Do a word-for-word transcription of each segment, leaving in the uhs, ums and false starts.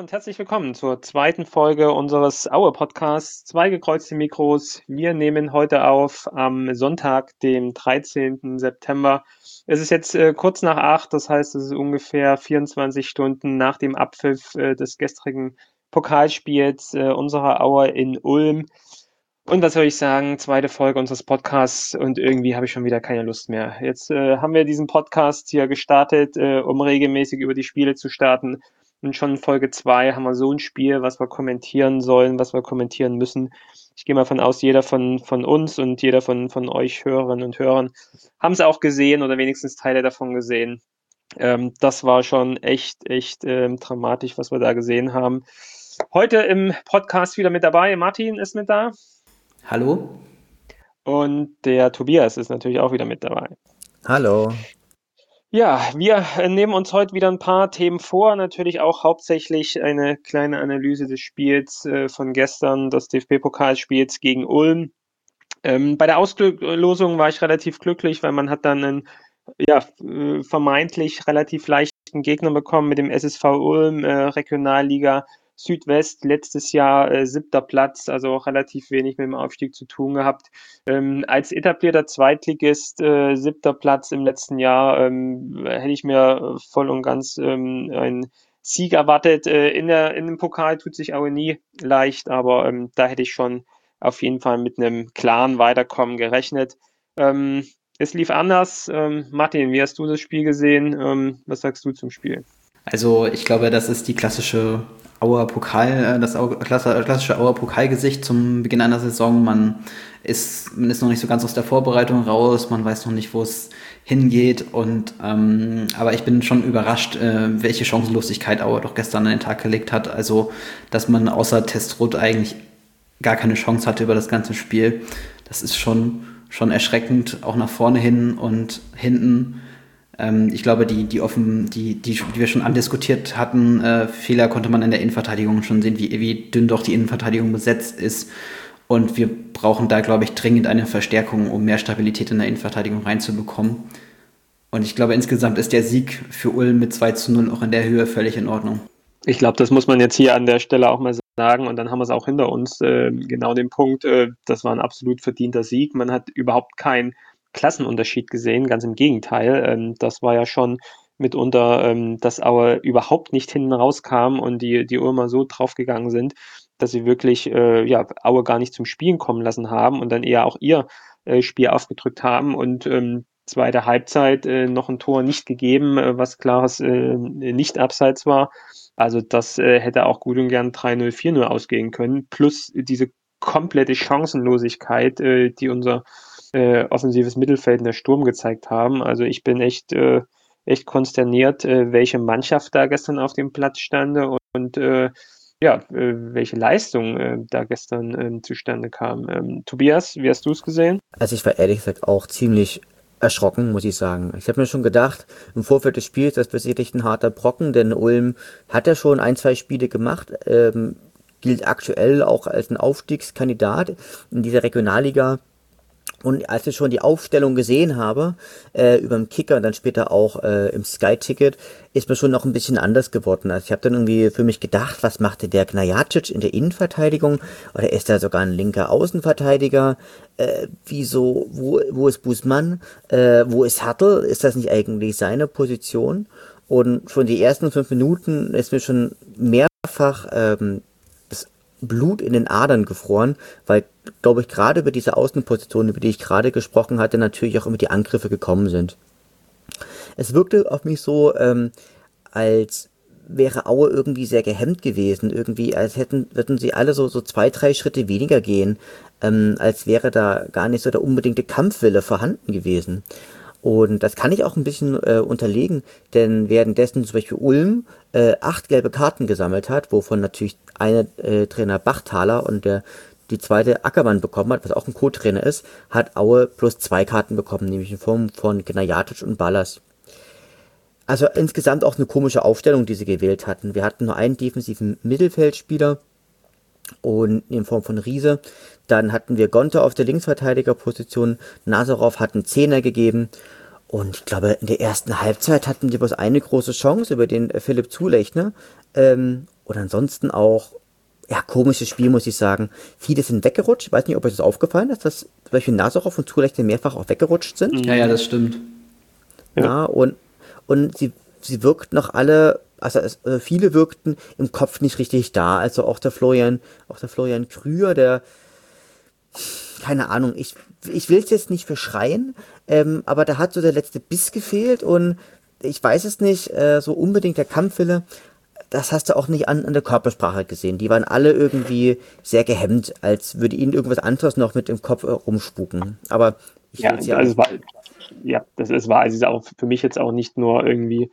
und herzlich willkommen zur zweiten Folge unseres Aue-Podcasts Zwei gekreuzte Mikros. Wir nehmen heute auf am Sonntag, dem dreizehnten September. Es ist jetzt äh, kurz nach acht, das heißt, es ist ungefähr vierundzwanzig Stunden nach dem Abpfiff äh, des gestrigen Pokalspiels äh, unserer Aue in Ulm. Und was soll ich sagen, zweite Folge unseres Podcasts und irgendwie habe ich schon wieder keine Lust mehr. Jetzt äh, haben wir diesen Podcast hier gestartet, äh, um regelmäßig über die Spiele zu starten. Und schon in Folge zwei haben wir so ein Spiel, was wir kommentieren sollen, was wir kommentieren müssen. Ich gehe mal von aus, jeder von, von uns und jeder von, von euch Hörerinnen und Hörern haben es auch gesehen oder wenigstens Teile davon gesehen. Ähm, das war schon echt, echt ähm, dramatisch, was wir da gesehen haben. Heute im Podcast wieder mit dabei. Martin ist mit da. Hallo. Und der Tobias ist natürlich auch wieder mit dabei. Hallo. Ja, wir nehmen uns heute wieder ein paar Themen vor, natürlich auch hauptsächlich eine kleine Analyse des Spiels äh, von gestern, des D F B-Pokalspiels gegen Ulm. Ähm, bei der Auslosung war ich relativ glücklich, weil man hat dann einen ja, äh, vermeintlich relativ leichten Gegner bekommen mit dem S S V Ulm, äh, Regionalliga Südwest, letztes Jahr äh, siebter Platz, also auch relativ wenig mit dem Aufstieg zu tun gehabt. Ähm, als etablierter Zweitligist, äh, siebter Platz im letzten Jahr, ähm, hätte ich mir voll und ganz ähm, einen Sieg erwartet. Äh, in, der, in dem Pokal tut sich auch nie leicht, aber ähm, da hätte ich schon auf jeden Fall mit einem klaren Weiterkommen gerechnet. Ähm, es lief anders. Ähm, Martin, wie hast du das Spiel gesehen? Ähm, was sagst du zum Spiel? Also ich glaube, das ist die klassische Auer Pokal, das klassische Auer Pokalgesicht zum Beginn einer Saison. Man ist, man ist noch nicht so ganz aus der Vorbereitung raus, man weiß noch nicht, wo es hingeht. Und ähm, aber ich bin schon überrascht, äh, welche Chancenlosigkeit Auer doch gestern an den Tag gelegt hat. Also, dass man außer Testrot eigentlich gar keine Chance hatte über das ganze Spiel. Das ist schon, schon erschreckend, auch nach vorne hin und hinten. Ich glaube, die, die offen, die, die, die wir schon andiskutiert hatten, äh, Fehler konnte man in der Innenverteidigung schon sehen, wie, wie dünn doch die Innenverteidigung besetzt ist. Und wir brauchen da, glaube ich, dringend eine Verstärkung, um mehr Stabilität in der Innenverteidigung reinzubekommen. Und ich glaube, insgesamt ist der Sieg für Ulm mit zwei zu null auch in der Höhe völlig in Ordnung. Ich glaube, das muss man jetzt hier an der Stelle auch mal sagen. Und dann haben wir es auch hinter uns. Äh, genau den Punkt, äh, das war ein absolut verdienter Sieg. Man hat überhaupt keinen Klassenunterschied gesehen, ganz im Gegenteil. Ähm, das war ja schon mitunter, ähm, dass Aue überhaupt nicht hinten rauskam und die, die Ulmer so draufgegangen sind, dass sie wirklich äh, ja, Aue gar nicht zum Spielen kommen lassen haben und dann eher auch ihr äh, Spiel aufgedrückt haben und ähm, zweite Halbzeit äh, noch ein Tor nicht gegeben, äh, was klares äh, nicht abseits war. Also das äh, hätte auch gut und gern drei null, vier null ausgehen können, plus diese komplette Chancenlosigkeit, äh, die unser äh, offensives Mittelfeld in der Sturm gezeigt haben. Also ich bin echt, äh, echt konsterniert, äh, welche Mannschaft da gestern auf dem Platz stand und, und äh, ja, äh, welche Leistung äh, da gestern ähm, zustande kam. Ähm, Tobias, wie hast du es gesehen? Also ich war ehrlich gesagt auch ziemlich erschrocken, muss ich sagen. Ich habe mir schon gedacht, im Vorfeld des Spiels, das wird sicherlich ein harter Brocken, denn Ulm hat ja schon ein, zwei Spiele gemacht, ähm, gilt aktuell auch als ein Aufstiegskandidat in dieser Regionalliga. Und als ich schon die Aufstellung gesehen habe, äh, über den Kicker und dann später auch äh, im Sky-Ticket, ist mir schon noch ein bisschen anders geworden. Also ich habe dann irgendwie für mich gedacht, was machte der Gnajacic in der Innenverteidigung? Oder ist er sogar ein linker Außenverteidiger? Äh, wieso, wo, wo ist Busmann? Äh, wo ist Hartl? Ist das nicht eigentlich seine Position? Und schon die ersten fünf Minuten ist mir schon mehrfach ähm, Blut in den Adern gefroren, weil, glaube ich, gerade über diese Außenposition, über die ich gerade gesprochen hatte, natürlich auch immer die Angriffe gekommen sind. Es wirkte auf mich so, ähm, als wäre Aue irgendwie sehr gehemmt gewesen, irgendwie, als hätten, würden sie alle so, so zwei, drei Schritte weniger gehen, ähm, als wäre da gar nicht so der unbedingte Kampfwille vorhanden gewesen. Und das kann ich auch ein bisschen äh, unterlegen, denn währenddessen zum Beispiel Ulm äh, acht gelbe Karten gesammelt hat, wovon natürlich eine äh, Trainer Bachtaler und der die zweite Ackermann bekommen hat, was auch ein Co-Trainer ist, hat Aue plus zwei Karten bekommen, nämlich in Form von Gnajatic und Ballas. Also insgesamt auch eine komische Aufstellung, die sie gewählt hatten. Wir hatten nur einen defensiven Mittelfeldspieler und in Form von Riese. Dann hatten wir Gonta auf der Linksverteidigerposition, Nazarov hat einen Zehner gegeben und ich glaube, in der ersten Halbzeit hatten die bloß eine große Chance über den Philipp Zulechner. Ähm, Und ansonsten auch, ja, komisches Spiel, muss ich sagen. Viele sind weggerutscht. Ich weiß nicht, ob euch das aufgefallen ist, dass zum Beispiel Nazarov und Zulechte mehrfach auch weggerutscht sind. Ja, ja, das stimmt. Ja. Ja, und, und sie, sie wirkten noch alle, also, es, also viele wirkten im Kopf nicht richtig da. Also auch der Florian, auch der Florian Krüger, der, keine Ahnung, ich, ich will es jetzt nicht verschreien, ähm, aber da hat so der letzte Biss gefehlt und ich weiß es nicht, äh, so unbedingt der Kampfwille, das hast du auch nicht an, an der Körpersprache gesehen. Die waren alle irgendwie sehr gehemmt, als würde ihnen irgendwas anderes noch mit im Kopf äh, rumspuken. Aber ich Ja, will es ja also auch. es war, ja, das es war also auch für mich jetzt auch nicht nur irgendwie,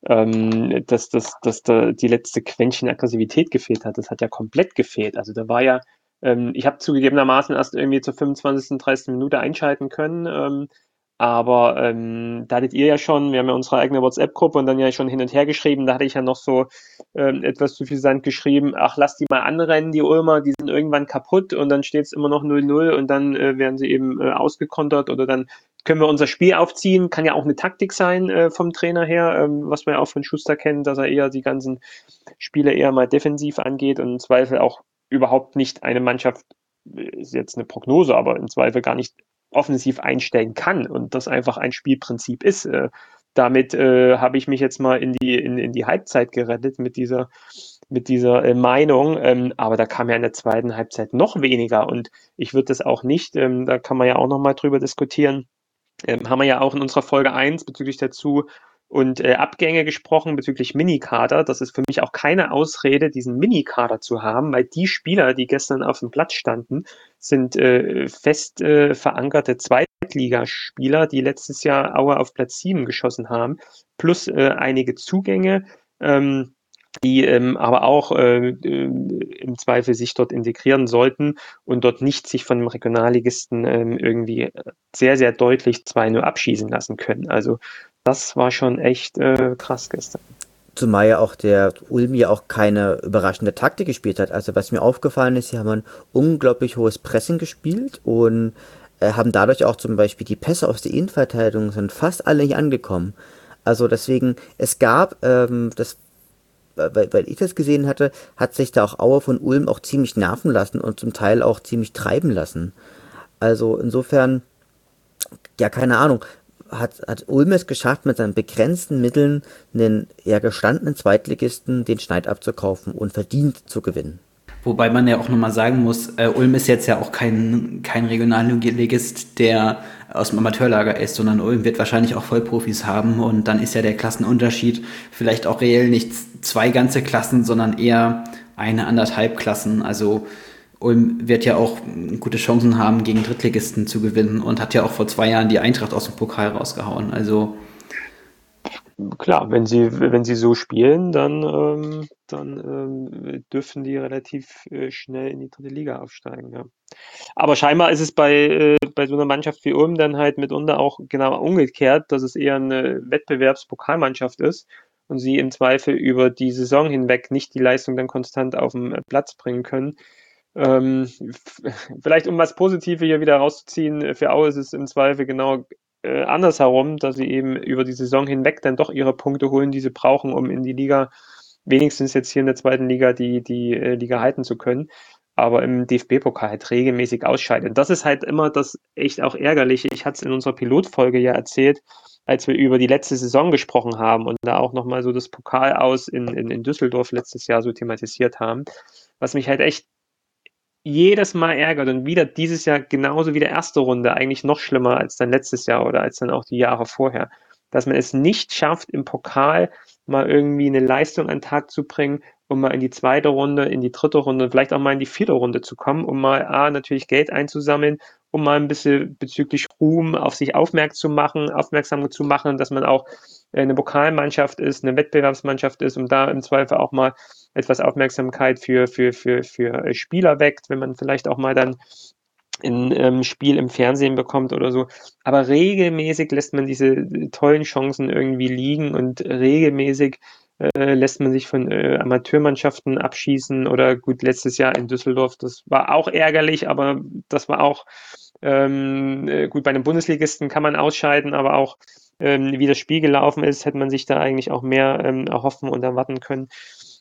ähm, dass, dass, dass da die letzte Quäntchen Aggressivität gefehlt hat. Das hat ja komplett gefehlt. Also da war ja, ähm, ich habe zugegebenermaßen erst irgendwie zur fünfundzwanzigsten, dreißigsten Minute einschalten können. Ähm, aber ähm, da hattet ihr ja schon, wir haben ja unsere eigene WhatsApp-Gruppe und dann ja schon hin und her geschrieben, da hatte ich ja noch so ähm, etwas zu viel Sand geschrieben, ach, lass die mal anrennen, die Ulmer, die sind irgendwann kaputt und dann steht es immer noch null null und dann äh, werden sie eben äh, ausgekontert oder dann können wir unser Spiel aufziehen, kann ja auch eine Taktik sein äh, vom Trainer her, ähm, was man ja auch von Schuster kennt, dass er eher die ganzen Spiele eher mal defensiv angeht und im Zweifel auch überhaupt nicht eine Mannschaft, ist jetzt eine Prognose, aber im Zweifel gar nicht offensiv einstellen kann und das einfach ein Spielprinzip ist. Äh, damit äh, habe ich mich jetzt mal in die, in, in die Halbzeit gerettet mit dieser, mit dieser äh, Meinung, ähm, aber da kam ja in der zweiten Halbzeit noch weniger und ich würde das auch nicht, ähm, da kann man ja auch nochmal drüber diskutieren, ähm, haben wir ja auch in unserer Folge eins bezüglich der Zu- und äh, Abgänge gesprochen, bezüglich Minikader. Das ist für mich auch keine Ausrede, diesen Minikader zu haben, weil die Spieler, die gestern auf dem Platz standen, sind äh, fest äh, verankerte Zweitligaspieler, die letztes Jahr Aue auf Platz sieben geschossen haben, plus äh, einige Zugänge. Ähm, die ähm, aber auch äh, äh, im Zweifel sich dort integrieren sollten und dort nicht sich von dem Regionalligisten ähm, irgendwie sehr, sehr deutlich zwei null abschießen lassen können. Also das war schon echt äh, krass gestern. Zumal ja auch der Ulm ja auch keine überraschende Taktik gespielt hat. Also was mir aufgefallen ist, sie haben ein unglaublich hohes Pressing gespielt und äh, haben dadurch auch zum Beispiel die Pässe aus der Innenverteidigung sind fast alle nicht angekommen. Also deswegen, es gab, ähm, das, weil, weil ich das gesehen hatte, hat sich da auch Aue von Ulm auch ziemlich nerven lassen und zum Teil auch ziemlich treiben lassen. Also insofern, ja, keine Ahnung, hat, hat Ulm es geschafft, mit seinen begrenzten Mitteln einen eher gestandenen Zweitligisten den Schneid abzukaufen und verdient zu gewinnen. Wobei man ja auch nochmal sagen muss, äh, Ulm ist jetzt ja auch kein, kein Regionalligist, der aus dem Amateurlager ist, sondern Ulm wird wahrscheinlich auch Vollprofis haben und dann ist ja der Klassenunterschied vielleicht auch reell nicht zwei ganze Klassen, sondern eher eine, anderthalb Klassen. Also Ulm wird ja auch gute Chancen haben, gegen Drittligisten zu gewinnen und hat ja auch vor zwei Jahren die Eintracht aus dem Pokal rausgehauen. Also Klar, wenn sie, wenn sie so spielen, dann, ähm, dann ähm, dürfen die relativ äh, schnell in die dritte Liga aufsteigen. Ja. Aber scheinbar ist es bei, äh, bei so einer Mannschaft wie Ulm dann halt mitunter auch genau umgekehrt, dass es eher eine Wettbewerbspokalmannschaft ist und sie im Zweifel über die Saison hinweg nicht die Leistung dann konstant auf den Platz bringen können. Ähm, vielleicht um was Positives hier wieder rauszuziehen, für Aue ist es im Zweifel genau äh, andersherum, dass sie eben über die Saison hinweg dann doch ihre Punkte holen, die sie brauchen, um in die Liga, wenigstens jetzt hier in der zweiten Liga, die, die äh, Liga halten zu können. Aber im D F B-Pokal halt regelmäßig ausscheiden. Das ist halt immer das echt auch Ärgerliche. Ich hatte es in unserer Pilotfolge ja erzählt, als wir über die letzte Saison gesprochen haben und da auch nochmal so das Pokal aus in, in, in Düsseldorf letztes Jahr so thematisiert haben. Was mich halt echt jedes Mal ärgert und wieder dieses Jahr genauso wie der erste Runde, eigentlich noch schlimmer als dann letztes Jahr oder als dann auch die Jahre vorher, dass man es nicht schafft, im Pokal mal irgendwie eine Leistung an den Tag zu bringen, um mal in die zweite Runde, in die dritte Runde, vielleicht auch mal in die vierte Runde zu kommen, um mal A, natürlich Geld einzusammeln, um mal ein bisschen bezüglich Ruhm auf sich aufmerksam zu machen, aufmerksam zu machen, dass man auch eine Pokalmannschaft ist, eine Wettbewerbsmannschaft ist, um da im Zweifel auch mal etwas Aufmerksamkeit für, für, für, für Spieler weckt, wenn man vielleicht auch mal dann ein ähm, Spiel im Fernsehen bekommt oder so. Aber regelmäßig lässt man diese tollen Chancen irgendwie liegen und regelmäßig äh, lässt man sich von äh, Amateurmannschaften abschießen oder gut, letztes Jahr in Düsseldorf, das war auch ärgerlich, aber das war auch ähm, äh, gut, bei einem Bundesligisten kann man ausscheiden, aber auch ähm, wie das Spiel gelaufen ist, hätte man sich da eigentlich auch mehr ähm, erhoffen und erwarten können.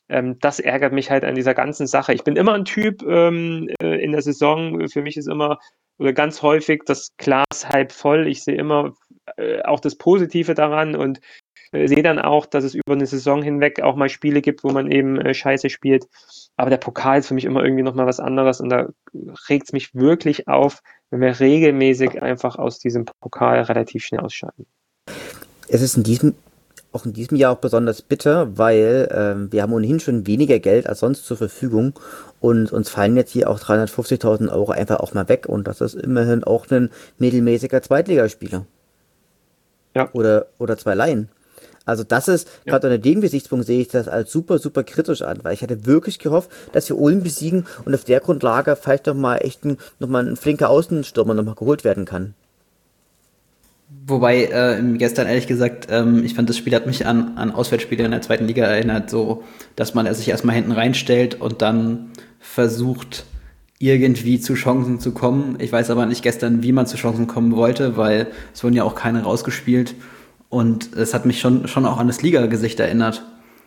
Ähm, das ärgert mich halt an dieser ganzen Sache. Ich bin immer ein Typ ähm, äh, in der Saison, für mich ist immer oder ganz häufig das Glas halb voll. Ich sehe immer äh, auch das Positive daran und äh, sehe dann auch, dass es über eine Saison hinweg auch mal Spiele gibt, wo man eben äh, scheiße spielt. Aber der Pokal ist für mich immer irgendwie nochmal was anderes und da regt es mich wirklich auf, wenn wir regelmäßig einfach aus diesem Pokal relativ schnell ausscheiden. Es ist in diesem, auch in diesem Jahr auch besonders bitter, weil ähm, wir haben ohnehin schon weniger Geld als sonst zur Verfügung und uns fallen jetzt hier auch dreihundertfünfzigtausend Euro einfach auch mal weg und das ist immerhin auch ein mittelmäßiger Zweitligaspieler. Ja. Oder, oder zwei Laien. Also das ist, ja. Gerade unter dem Gesichtspunkt sehe ich das als super, super kritisch an, weil ich hatte wirklich gehofft, dass wir Ulm besiegen und auf der Grundlage vielleicht doch mal echt ein, noch mal ein flinker Außenstürmer noch mal geholt werden kann. Wobei, äh, gestern ehrlich gesagt, ähm, ich fand, das Spiel hat mich an, an Auswärtsspiele in der zweiten Liga erinnert, so, dass man sich erstmal hinten reinstellt und dann versucht, irgendwie zu Chancen zu kommen. Ich weiß aber nicht gestern, wie man zu Chancen kommen wollte, weil es wurden ja auch keine rausgespielt. Und es hat mich schon, schon auch an das Liga-Gesicht erinnert.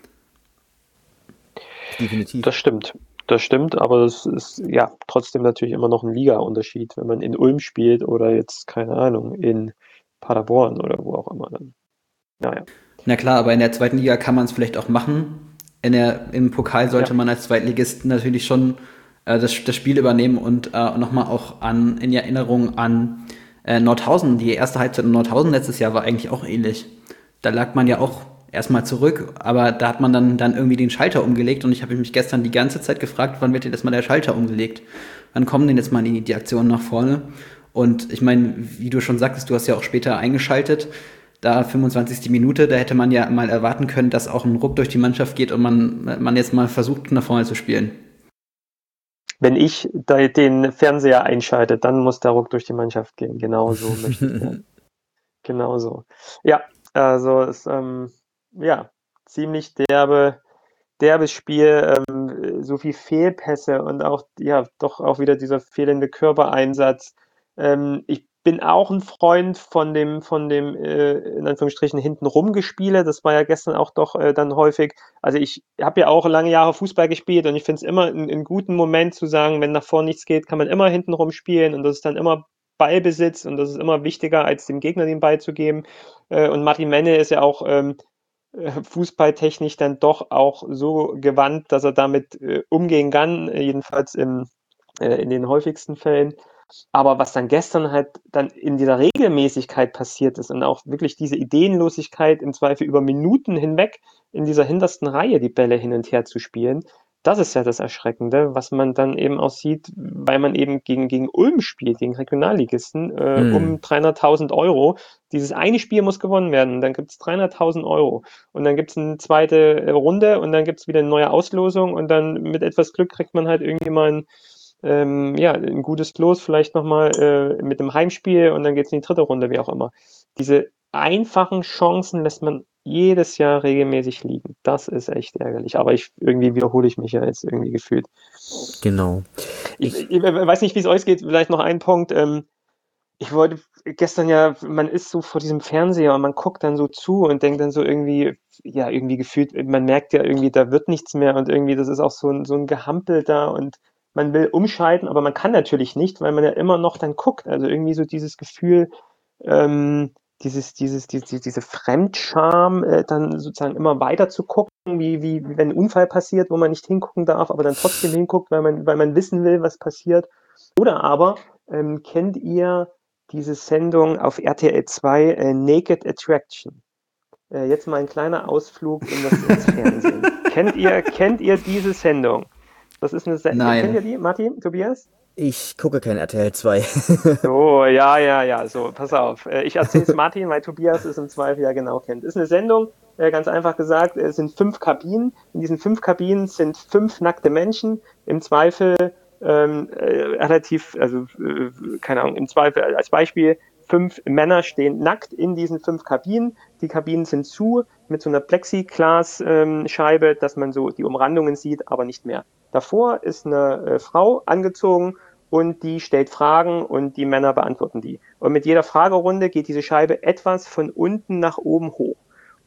Definitiv. Das stimmt. Das stimmt, aber das ist ja trotzdem natürlich immer noch ein Liga-Unterschied, wenn man in Ulm spielt oder jetzt, keine Ahnung, in Paderborn oder wo auch immer dann. Naja. Na klar, aber in der zweiten Liga kann man es vielleicht auch machen. In der, im Pokal sollte ja. man als Zweitligist natürlich schon äh, das, das Spiel übernehmen und äh, nochmal auch an, in Erinnerung an äh, Nordhausen. Die erste Halbzeit in Nordhausen letztes Jahr war eigentlich auch ähnlich. Da lag man ja auch erstmal zurück, aber da hat man dann, dann irgendwie den Schalter umgelegt und ich habe mich gestern die ganze Zeit gefragt, wann wird denn jetzt mal der Schalter umgelegt? Wann kommen denn jetzt mal die, die Aktionen nach vorne? Und ich meine, wie du schon sagtest, du hast ja auch später eingeschaltet, da fünfundzwanzigste Minute, da hätte man ja mal erwarten können, dass auch ein Ruck durch die Mannschaft geht und man, man jetzt mal versucht, nach vorne zu spielen. Wenn ich da den Fernseher einschalte, dann muss der Ruck durch die Mannschaft gehen. Genau so möchte ich das. Genau so. Ja, also es ähm, ja ziemlich derbe, derbes Spiel, ähm, so viel Fehlpässe und auch ja doch auch wieder dieser fehlende Körpereinsatz. Ähm, ich bin auch ein Freund von dem, von dem äh, in Anführungsstrichen hintenrum Gespiele. Das war ja gestern auch doch äh, dann häufig. Also ich habe ja auch lange Jahre Fußball gespielt und ich finde es immer einen guten Moment zu sagen, wenn nach vorne nichts geht, kann man immer hintenrum spielen und das ist dann immer Ballbesitz und das ist immer wichtiger, als dem Gegner den Ball zu geben. Äh, und Martin Menne ist ja auch ähm, fußballtechnisch dann doch auch so gewandt, dass er damit äh, umgehen kann, jedenfalls im, äh, in den häufigsten Fällen. Aber was dann gestern halt dann in dieser Regelmäßigkeit passiert ist und auch wirklich diese Ideenlosigkeit im Zweifel über Minuten hinweg in dieser hintersten Reihe die Bälle hin und her zu spielen, das ist ja das Erschreckende, was man dann eben auch sieht, weil man eben gegen, gegen Ulm spielt, gegen Regionalligisten, äh, hm. um dreihunderttausend Euro. Dieses eine Spiel muss gewonnen werden und dann gibt es dreihunderttausend Euro und dann gibt es eine zweite Runde und dann gibt es wieder eine neue Auslosung und dann mit etwas Glück kriegt man halt irgendwie mal ein, ähm, ja, ein gutes Los, vielleicht nochmal äh, mit dem Heimspiel und dann geht es in die dritte Runde, wie auch immer. Diese einfachen Chancen lässt man jedes Jahr regelmäßig liegen. Das ist echt ärgerlich. Aber ich irgendwie wiederhole ich mich ja jetzt irgendwie gefühlt. Genau. Ich, ich, ich weiß nicht, wie es euch geht. Vielleicht noch ein Punkt. Ähm, ich wollte gestern ja, man ist so vor diesem Fernseher und man guckt dann so zu und denkt dann so irgendwie, ja, irgendwie gefühlt, man merkt ja irgendwie, da wird nichts mehr und irgendwie, das ist auch so ein, so ein Gehampel da und man will umschalten, aber man kann natürlich nicht, weil man ja immer noch dann guckt. Also irgendwie so dieses Gefühl, ähm, dieses, dieses, diese, diese Fremdscham, äh, dann sozusagen immer weiter zu gucken, wie, wie, wie wenn ein Unfall passiert, wo man nicht hingucken darf, aber dann trotzdem hinguckt, weil man, weil man wissen will, was passiert. Oder aber, ähm, kennt ihr diese Sendung auf R T L zwei, äh, Naked Attraction? Äh, jetzt mal ein kleiner Ausflug in das, ins Fernsehen. kennt ihr, kennt ihr diese Sendung? Das ist eine Sendung. Kennt ihr die, Martin, Tobias? Ich gucke kein R T L zwei. So, ja, ja, ja, so, pass auf. Ich erzähle es Martin, weil Tobias es im Zweifel ja genau kennt. Ist eine Sendung, ganz einfach gesagt, es sind fünf Kabinen. In diesen fünf Kabinen sind fünf nackte Menschen. Im Zweifel ähm, äh, relativ, also, äh, keine Ahnung, im Zweifel als Beispiel, fünf Männer stehen nackt in diesen fünf Kabinen. Die Kabinen sind zu mit so einer Plexiglas-Scheibe, ähm, dass man so die Umrandungen sieht, aber nicht mehr. Davor ist eine äh, Frau angezogen und die stellt Fragen und die Männer beantworten die. Und mit jeder Fragerunde geht diese Scheibe etwas von unten nach oben hoch.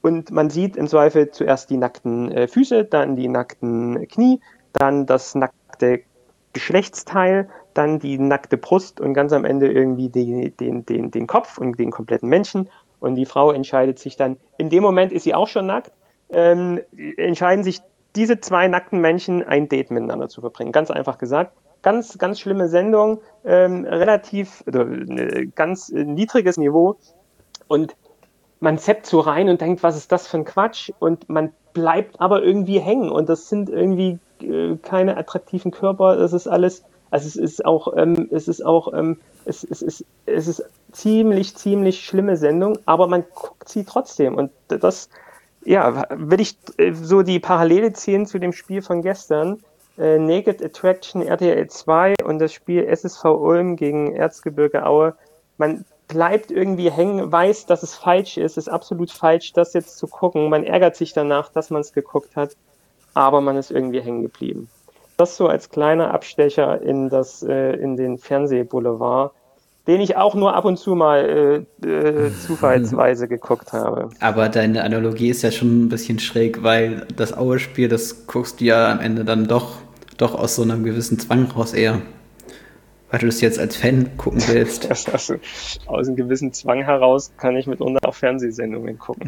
und man sieht im Zweifel zuerst die nackten äh, Füße, dann die nackten Knie, dann das nackte Geschlechtsteil, dann die nackte Brust und ganz am Ende irgendwie den, den, den, den Kopf und den kompletten Menschen. Und die Frau entscheidet sich dann, in dem Moment ist sie auch schon nackt, ähm, entscheiden sich diese zwei nackten Menschen ein Date miteinander zu verbringen. Ganz einfach gesagt. Ganz, ganz schlimme Sendung, ähm, relativ, oder, äh, ganz äh, niedriges Niveau. Und man zappt so rein und denkt, was ist das für ein Quatsch? Und man bleibt aber irgendwie hängen. Und das sind irgendwie äh, keine attraktiven Körper. Das ist alles, also es ist auch, ähm, es ist auch, ähm, es, es, ist, es ist ziemlich, ziemlich schlimme Sendung, aber man guckt sie trotzdem. Und das, ja, will ich äh, so die Parallele ziehen zu dem Spiel von gestern. Äh, Naked Attraction R T L zwei und das Spiel S S V Ulm gegen Erzgebirge Aue. Man bleibt irgendwie hängen, weiß, dass es falsch ist, ist absolut falsch, das jetzt zu gucken. Man ärgert sich danach, dass man es geguckt hat, aber man ist irgendwie hängen geblieben. Das so als kleiner Abstecher in das, äh, in den Fernsehboulevard, den ich auch nur ab und zu mal äh, äh, zufallsweise geguckt habe. Aber deine Analogie ist ja schon ein bisschen schräg, weil das Aue-Spiel, das guckst du ja am Ende dann doch, doch aus so einem gewissen Zwang raus eher. Weil du das jetzt als Fan gucken willst. Also, aus einem gewissen Zwang heraus kann ich mitunter auch Fernsehsendungen gucken.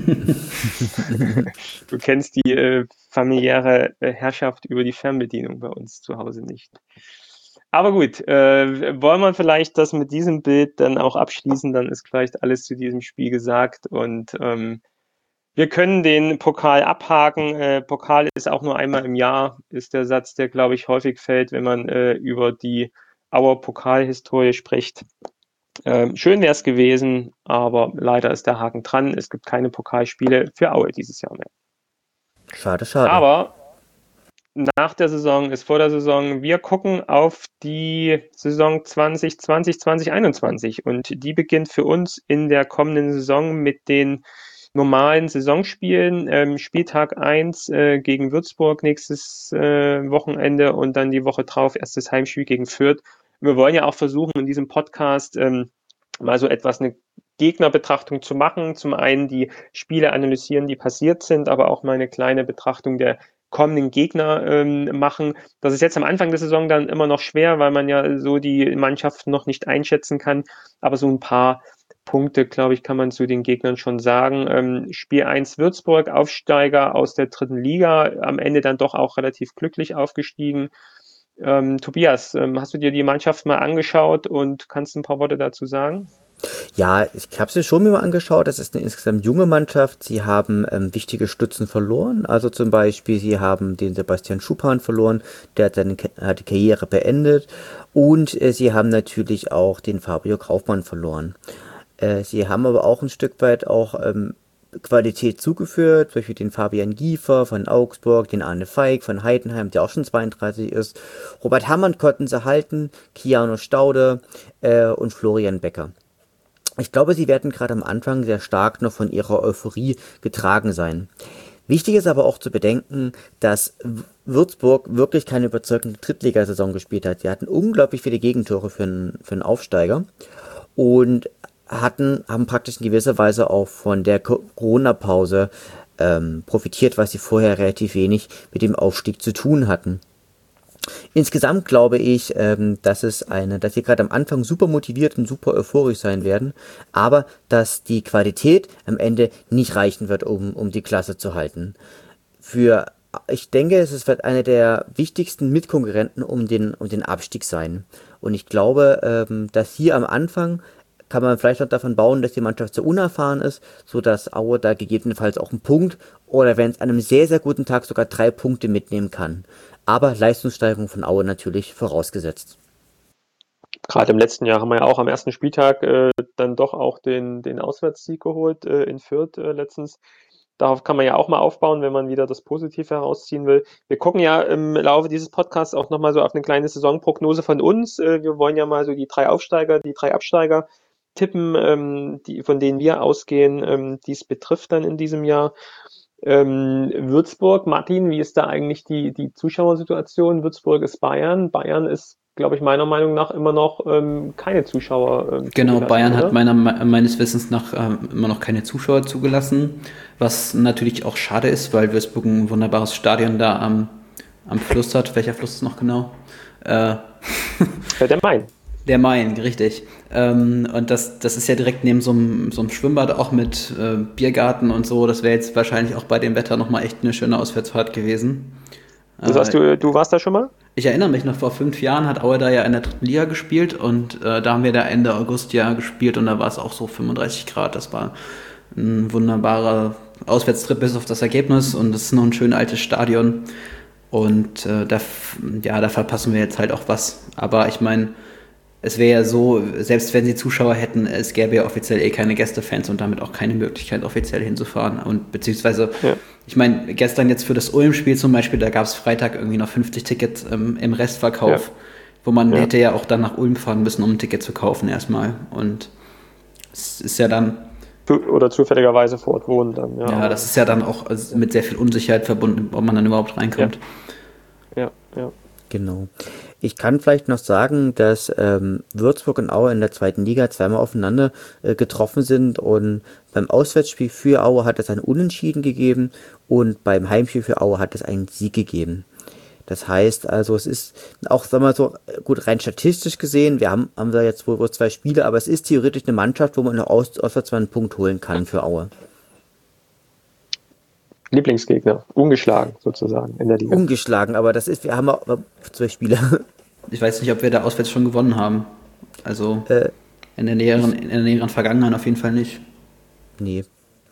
Du kennst die äh, familiäre äh, Herrschaft über die Fernbedienung bei uns zu Hause nicht. Aber gut, äh, wollen wir vielleicht das mit diesem Bild dann auch abschließen, dann ist vielleicht alles zu diesem Spiel gesagt und ähm, wir können den Pokal abhaken. Äh, Pokal ist auch nur einmal im Jahr, ist der Satz, der, glaube ich, häufig fällt, wenn man äh, über die Auer Pokalhistorie spricht. Ähm, schön wäre es gewesen, aber leider ist der Haken dran. Es gibt keine Pokalspiele für Aue dieses Jahr mehr. Schade, schade. Aber nach der Saison ist vor der Saison. Wir gucken auf die Saison zwanzig zwanzig, zwanzig einundzwanzig und die beginnt für uns in der kommenden Saison mit den normalen Saisonspielen. Ähm, Spieltag eins äh, gegen Würzburg nächstes äh, Wochenende und dann die Woche drauf erstes Heimspiel gegen Fürth. Wir wollen ja auch versuchen, in diesem Podcast ähm, mal so etwas eine Gegnerbetrachtung zu machen. Zum einen die Spiele analysieren, die passiert sind, aber auch mal eine kleine Betrachtung der kommenden Gegner ähm, machen. Das ist jetzt am Anfang der Saison dann immer noch schwer, weil man ja so die Mannschaften noch nicht einschätzen kann. Aber so ein paar Punkte, glaube ich, kann man zu den Gegnern schon sagen. Ähm, Spiel eins Würzburg, Aufsteiger aus der dritten Liga, am Ende dann doch auch relativ glücklich aufgestiegen. Ähm, Tobias, ähm, hast du dir die Mannschaft mal angeschaut und kannst ein paar Worte dazu sagen? Ja, ich habe sie schon mir mal angeschaut. Das ist eine insgesamt junge Mannschaft. Sie haben ähm, wichtige Stützen verloren. Also zum Beispiel, sie haben den Sebastian Schuppan verloren. Der hat seine hat die Karriere beendet. Und äh, sie haben natürlich auch den Fabio Kaufmann verloren. Äh, sie haben aber auch ein Stück weit auch ähm, Qualität zugeführt, zum Beispiel den Fabian Giefer von Augsburg, den Arne Feig von Heidenheim, der auch schon zweiunddreißig ist. Robert Hamann konnten sie halten, Kiano Staude äh, und Florian Becker. Ich glaube, sie werden gerade am Anfang sehr stark noch von ihrer Euphorie getragen sein. Wichtig ist aber auch zu bedenken, dass Würzburg wirklich keine überzeugende Drittligasaison gespielt hat. Sie hatten unglaublich viele Gegentore für einen, für einen Aufsteiger und hatten, haben praktisch in gewisser Weise auch von der Corona-Pause ähm, profitiert, was sie vorher relativ wenig mit dem Aufstieg zu tun hatten. Insgesamt glaube ich, ähm, dass es eine, dass sie gerade am Anfang super motiviert und super euphorisch sein werden, aber dass die Qualität am Ende nicht reichen wird, um, um die Klasse zu halten. Für, ich denke, es wird einer der wichtigsten Mitkonkurrenten um den, um den Abstieg sein. Und ich glaube, ähm, dass hier am Anfang kann man vielleicht noch davon bauen, dass die Mannschaft so unerfahren ist, so dass Aue da gegebenenfalls auch einen Punkt oder wenn es an einem sehr, sehr guten Tag sogar drei Punkte mitnehmen kann. Aber Leistungssteigerung von Aue natürlich vorausgesetzt. Gerade im letzten Jahr haben wir ja auch am ersten Spieltag äh, dann doch auch den, den Auswärtssieg geholt äh, in Fürth äh, letztens. Darauf kann man ja auch mal aufbauen, wenn man wieder das Positive herausziehen will. Wir gucken ja im Laufe dieses Podcasts auch nochmal so auf eine kleine Saisonprognose von uns. Äh, wir wollen ja mal so die drei Aufsteiger, die drei Absteiger tippen, ähm, die, von denen wir ausgehen, ähm, die es betrifft dann in diesem Jahr. Ähm, Würzburg, Martin, wie ist da eigentlich die, die Zuschauersituation? Würzburg ist Bayern. Bayern ist, glaube ich, meiner Meinung nach immer noch ähm, keine Zuschauer. Ähm, Genau, Bayern oder? hat meiner, meines Wissens nach ähm, immer noch keine Zuschauer zugelassen, was natürlich auch schade ist, weil Würzburg ein wunderbares Stadion da am, am Fluss hat. Welcher Fluss ist noch genau? Äh, Der Main. Der Main, richtig. Ähm, und das, das ist ja direkt neben so einem, so einem Schwimmbad auch mit äh, Biergarten und so. Das wäre jetzt wahrscheinlich auch bei dem Wetter nochmal echt eine schöne Auswärtsfahrt gewesen. Das heißt, du, du warst da schon mal? Ich erinnere mich noch, vor fünf Jahren hat Aue da ja in der dritten Liga gespielt und äh, da haben wir da Ende August ja gespielt und da war es auch so fünfunddreißig Grad. Das war ein wunderbarer Auswärtstrip bis auf das Ergebnis und es ist noch ein schön altes Stadion und äh, da, ja, da verpassen wir jetzt halt auch was. Aber ich meine, es wäre ja so, selbst wenn sie Zuschauer hätten, es gäbe ja offiziell eh keine Gästefans und damit auch keine Möglichkeit, offiziell hinzufahren. Und beziehungsweise, ja. Ich meine, gestern jetzt für das Ulm-Spiel zum Beispiel, da gab es Freitag irgendwie noch fünfzig Tickets ähm, im Restverkauf, ja. wo man ja. hätte ja auch dann nach Ulm fahren müssen, um ein Ticket zu kaufen erstmal. Und es ist ja dann... Oder zufälligerweise vor Ort wohnen dann. Ja, ja das ist ja dann auch mit sehr viel Unsicherheit verbunden, ob man dann überhaupt reinkommt. Ja, ja. ja. Genau. Ich kann vielleicht noch sagen, dass ähm, Würzburg und Aue in der zweiten Liga zweimal aufeinander äh, getroffen sind und beim Auswärtsspiel für Aue hat es ein Unentschieden gegeben und beim Heimspiel für Aue hat es einen Sieg gegeben. Das heißt also, es ist auch, sagen wir mal so, gut rein statistisch gesehen, wir haben, haben da jetzt wohl, wohl zwei Spiele, aber es ist theoretisch eine Mannschaft, wo man noch aus, auswärts mal einen Punkt holen kann für Aue. Lieblingsgegner, ungeschlagen sozusagen in der Liga. Ungeschlagen, aber das ist, wir haben auch zwei Spiele. Ich weiß nicht, ob wir da auswärts schon gewonnen haben. Also äh, in, der näheren, in der näheren Vergangenheit auf jeden Fall nicht. Nee.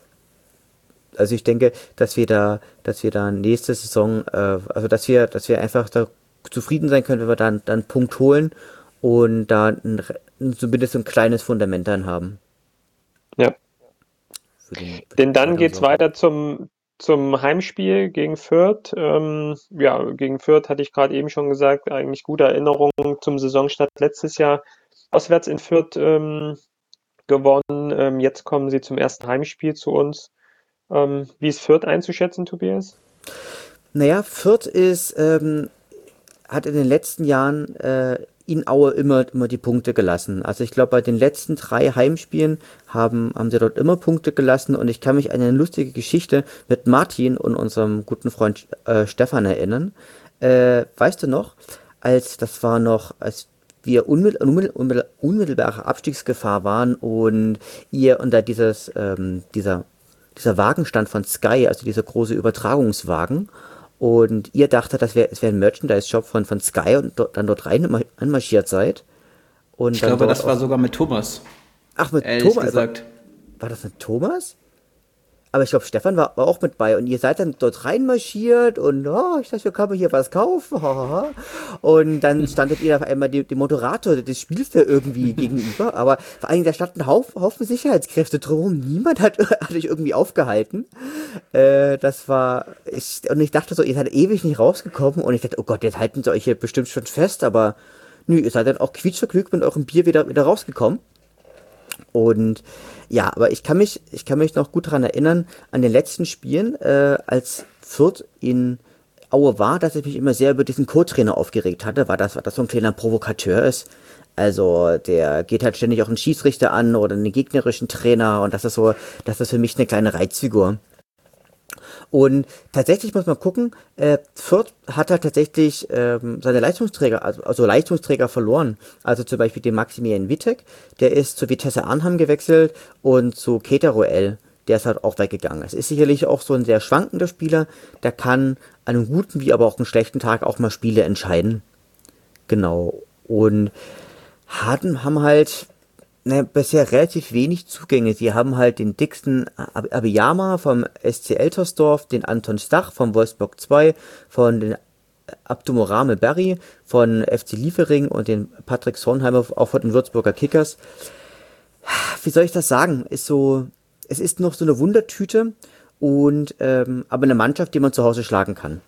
Also ich denke, dass wir da, dass wir da nächste Saison, äh, also dass wir, dass wir einfach da zufrieden sein können, wenn wir dann, dann einen Punkt holen und da ein, zumindest ein kleines Fundament dann haben. Ja. Für den, für Denn dann geht's weiter zum Zum Heimspiel gegen Fürth. Ähm, ja, gegen Fürth hatte ich gerade eben schon gesagt, eigentlich gute Erinnerungen zum Saisonstart letztes Jahr. Auswärts in Fürth ähm, gewonnen. Ähm, jetzt kommen sie zum ersten Heimspiel zu uns. Ähm, wie ist Fürth einzuschätzen, Tobias? Naja, Fürth ist, ähm, hat in den letzten Jahren äh, in Aue immer, immer die Punkte gelassen. Also ich glaube, bei den letzten drei Heimspielen haben, haben sie dort immer Punkte gelassen und ich kann mich an eine lustige Geschichte mit Martin und unserem guten Freund äh, Stefan erinnern. Äh, weißt du noch, als das war noch, als wir unmittel, unmittel, unmittelbare Abstiegsgefahr waren und ihr unter dieses, ähm, dieser, dieser Wagen stand von Sky, also dieser große Übertragungswagen, und ihr dachtet, das wäre es wäre ein Merchandise-Shop von, von Sky und do, dann dort rein anmarschiert seid. Und ich glaube, das war sogar mit Thomas. Ach, mit Ehrlich Thomas? gesagt. War das mit Thomas? Aber ich glaube, Stefan war, war auch mit bei und ihr seid dann dort reinmarschiert und oh, ich dachte, wir können hier was kaufen. Und dann standet ihr auf einmal dem, dem Moderator des Spiels da irgendwie gegenüber, aber vor allem da standen Haufen, Haufen Sicherheitskräfte drumherum. Niemand hat, hat euch irgendwie aufgehalten. Äh, das war, ich, und ich dachte so, ihr seid ewig nicht rausgekommen und ich dachte, oh Gott, jetzt halten sie euch hier bestimmt schon fest, aber nö, ihr seid dann auch quietschvergnügt mit eurem Bier wieder, wieder rausgekommen. Und ja, aber ich kann mich, ich kann mich noch gut daran erinnern, an den letzten Spielen, äh, als Fürth in Aue war, dass ich mich immer sehr über diesen Co-Trainer aufgeregt hatte, weil das, weil das so ein kleiner Provokateur ist. Also der geht halt ständig auch einen Schiedsrichter an oder einen gegnerischen Trainer und das ist so, das ist für mich eine kleine Reizfigur. Und tatsächlich muss man gucken, äh, Fürth hat halt tatsächlich ähm, seine Leistungsträger, also, also Leistungsträger verloren. Also zum Beispiel den Maximilian Wittek, der ist zu Vitesse Arnhem gewechselt und zu Keteroel, der ist halt auch weggegangen. Es ist sicherlich auch so ein sehr schwankender Spieler, der kann an einem guten wie aber auch einem schlechten Tag auch mal Spiele entscheiden. Genau. Und hatten, haben halt Ne, bisher relativ wenig Zugänge. Sie haben halt den Dixon Abiyama vom S C Eltersdorf, den Anton Stach vom Wolfsburg zwei, von den Abdumorame Berry von F C Liefering und den Patrick Sornheimer auch von den Würzburger Kickers. Wie soll ich das sagen? Ist so, es ist noch so eine Wundertüte und ähm, aber eine Mannschaft, die man zu Hause schlagen kann.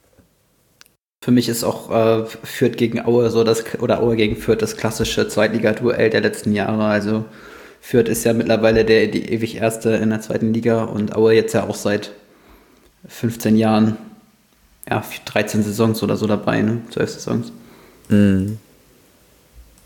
Für mich ist auch äh, Fürth gegen Aue so das oder Aue gegen Fürth das klassische Zweitliga-Duell der letzten Jahre. Also Fürth ist ja mittlerweile der die ewig Erste in der zweiten Liga und Aue jetzt ja auch seit fünfzehn Jahren, ja dreizehn Saisons oder so dabei, ne? zwölf Saisons. Mm.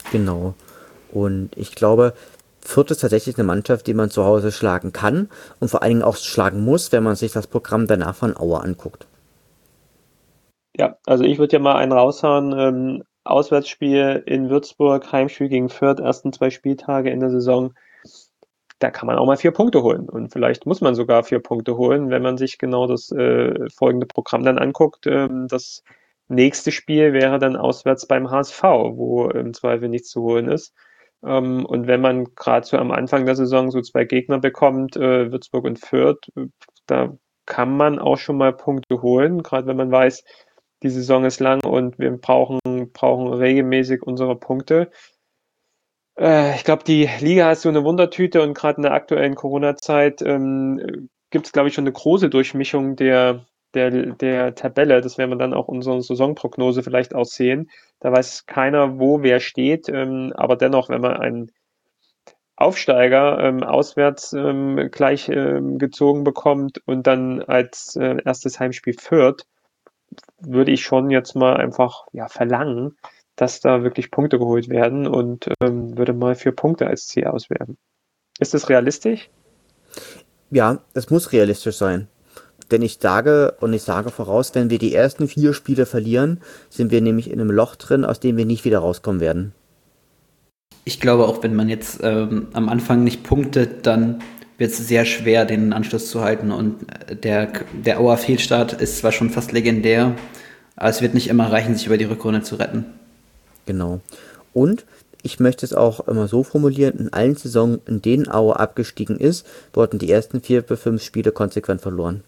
Genau. Und ich glaube, Fürth ist tatsächlich eine Mannschaft, die man zu Hause schlagen kann und vor allen Dingen auch schlagen muss, wenn man sich das Programm danach von Aue anguckt. Ja, also ich würde ja mal einen raushauen. Ähm, Auswärtsspiel in Würzburg, Heimspiel gegen Fürth, ersten zwei Spieltage in der Saison. Da kann man auch mal vier Punkte holen. Und vielleicht muss man sogar vier Punkte holen, wenn man sich genau das äh, folgende Programm dann anguckt. Ähm, das nächste Spiel wäre dann auswärts beim H S V, wo im Zweifel nichts zu holen ist. Ähm, und wenn man gerade so am Anfang der Saison so zwei Gegner bekommt, äh, Würzburg und Fürth, äh, da kann man auch schon mal Punkte holen, gerade wenn man weiß, die Saison ist lang und wir brauchen, brauchen regelmäßig unsere Punkte. Äh, ich glaube, die Liga ist so eine Wundertüte und gerade in der aktuellen Corona-Zeit ähm, gibt es, glaube ich, schon eine große Durchmischung der, der, der Tabelle. Das werden wir dann auch unsere Saisonprognose vielleicht auch sehen. Da weiß keiner, wo wer steht. Ähm, aber dennoch, wenn man einen Aufsteiger ähm, auswärts ähm, gleich ähm, gezogen bekommt und dann als äh, erstes Heimspiel Fürth, würde ich schon jetzt mal einfach ja, verlangen, dass da wirklich Punkte geholt werden und ähm, würde mal vier Punkte als Ziel auswerfen. Ist das realistisch? Ja, es muss realistisch sein. Denn ich sage, und ich sage voraus, wenn wir die ersten vier Spiele verlieren, sind wir nämlich in einem Loch drin, aus dem wir nicht wieder rauskommen werden. Ich glaube, auch wenn man jetzt ähm, am Anfang nicht punktet, dann wird es sehr schwer, den Anschluss zu halten. Und der, der Auer Fehlstart ist zwar schon fast legendär, aber es wird nicht immer reichen, sich über die Rückrunde zu retten. Genau. Und ich möchte es auch immer so formulieren, in allen Saisonen, in denen Aue abgestiegen ist, wurden die ersten vier bis fünf Spiele konsequent verloren.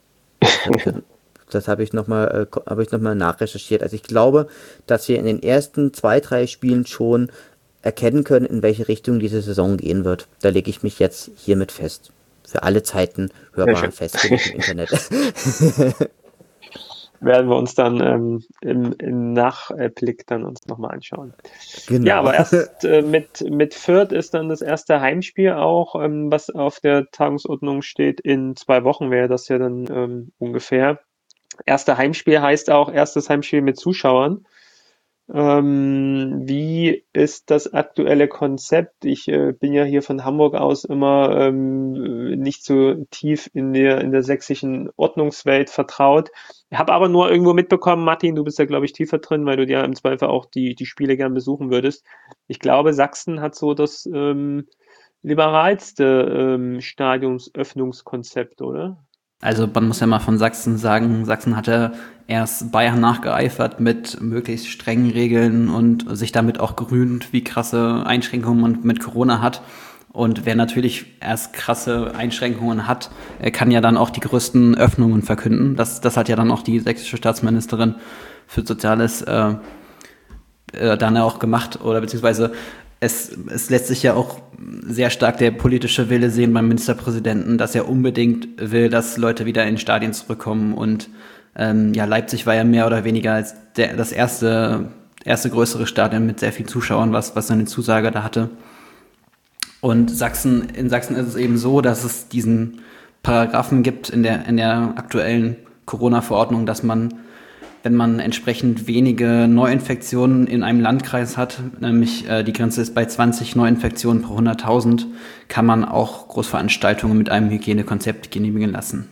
Das habe ich nochmal äh, habe ich noch mal nachrecherchiert. Also ich glaube, dass wir in den ersten zwei, drei Spielen schon erkennen können, in welche Richtung diese Saison gehen wird. Da lege ich mich jetzt hiermit fest. Für alle Zeiten hörbar festgelegt im Internet. Werden wir uns dann ähm, im, im Nachblick dann uns nochmal anschauen. Genau. Ja, aber erst äh, mit, mit Fürth ist dann das erste Heimspiel auch, ähm, was auf der Tagungsordnung steht. In zwei Wochen wäre das ja dann ähm, ungefähr. Erste Heimspiel heißt auch erstes Heimspiel mit Zuschauern. Ähm, wie ist das aktuelle Konzept? Ich äh, bin ja hier von Hamburg aus immer ähm, nicht so tief in der, in der sächsischen Ordnungswelt vertraut. Ich habe aber nur irgendwo mitbekommen, Martin, du bist ja, glaube ich, tiefer drin, weil du dir im Zweifel auch die, die Spiele gern besuchen würdest. Ich glaube, Sachsen hat so das ähm, liberalste ähm, Stadionsöffnungskonzept, oder? Also man muss ja mal von Sachsen sagen, Sachsen hatte erst Bayern nachgeeifert mit möglichst strengen Regeln und sich damit auch gerühmt, wie krasse Einschränkungen man mit Corona hat. Und wer natürlich erst krasse Einschränkungen hat, kann ja dann auch die größten Öffnungen verkünden. Das, das hat ja dann auch die sächsische Staatsministerin für Soziales äh, äh, dann auch gemacht. Oder beziehungsweise es, es lässt sich ja auch sehr stark der politische Wille sehen beim Ministerpräsidenten, dass er unbedingt will, dass Leute wieder in Stadien zurückkommen. Und ähm, ja, Leipzig war ja mehr oder weniger als der, das erste, erste größere Stadion mit sehr vielen Zuschauern, was, was seine Zusage da hatte. Und Sachsen, in Sachsen ist es eben so, dass es diesen Paragraphen gibt in der, in der aktuellen Corona-Verordnung, dass man, wenn man entsprechend wenige Neuinfektionen in einem Landkreis hat, nämlich äh, die Grenze ist bei zwanzig Neuinfektionen pro hunderttausend, kann man auch Großveranstaltungen mit einem Hygienekonzept genehmigen lassen.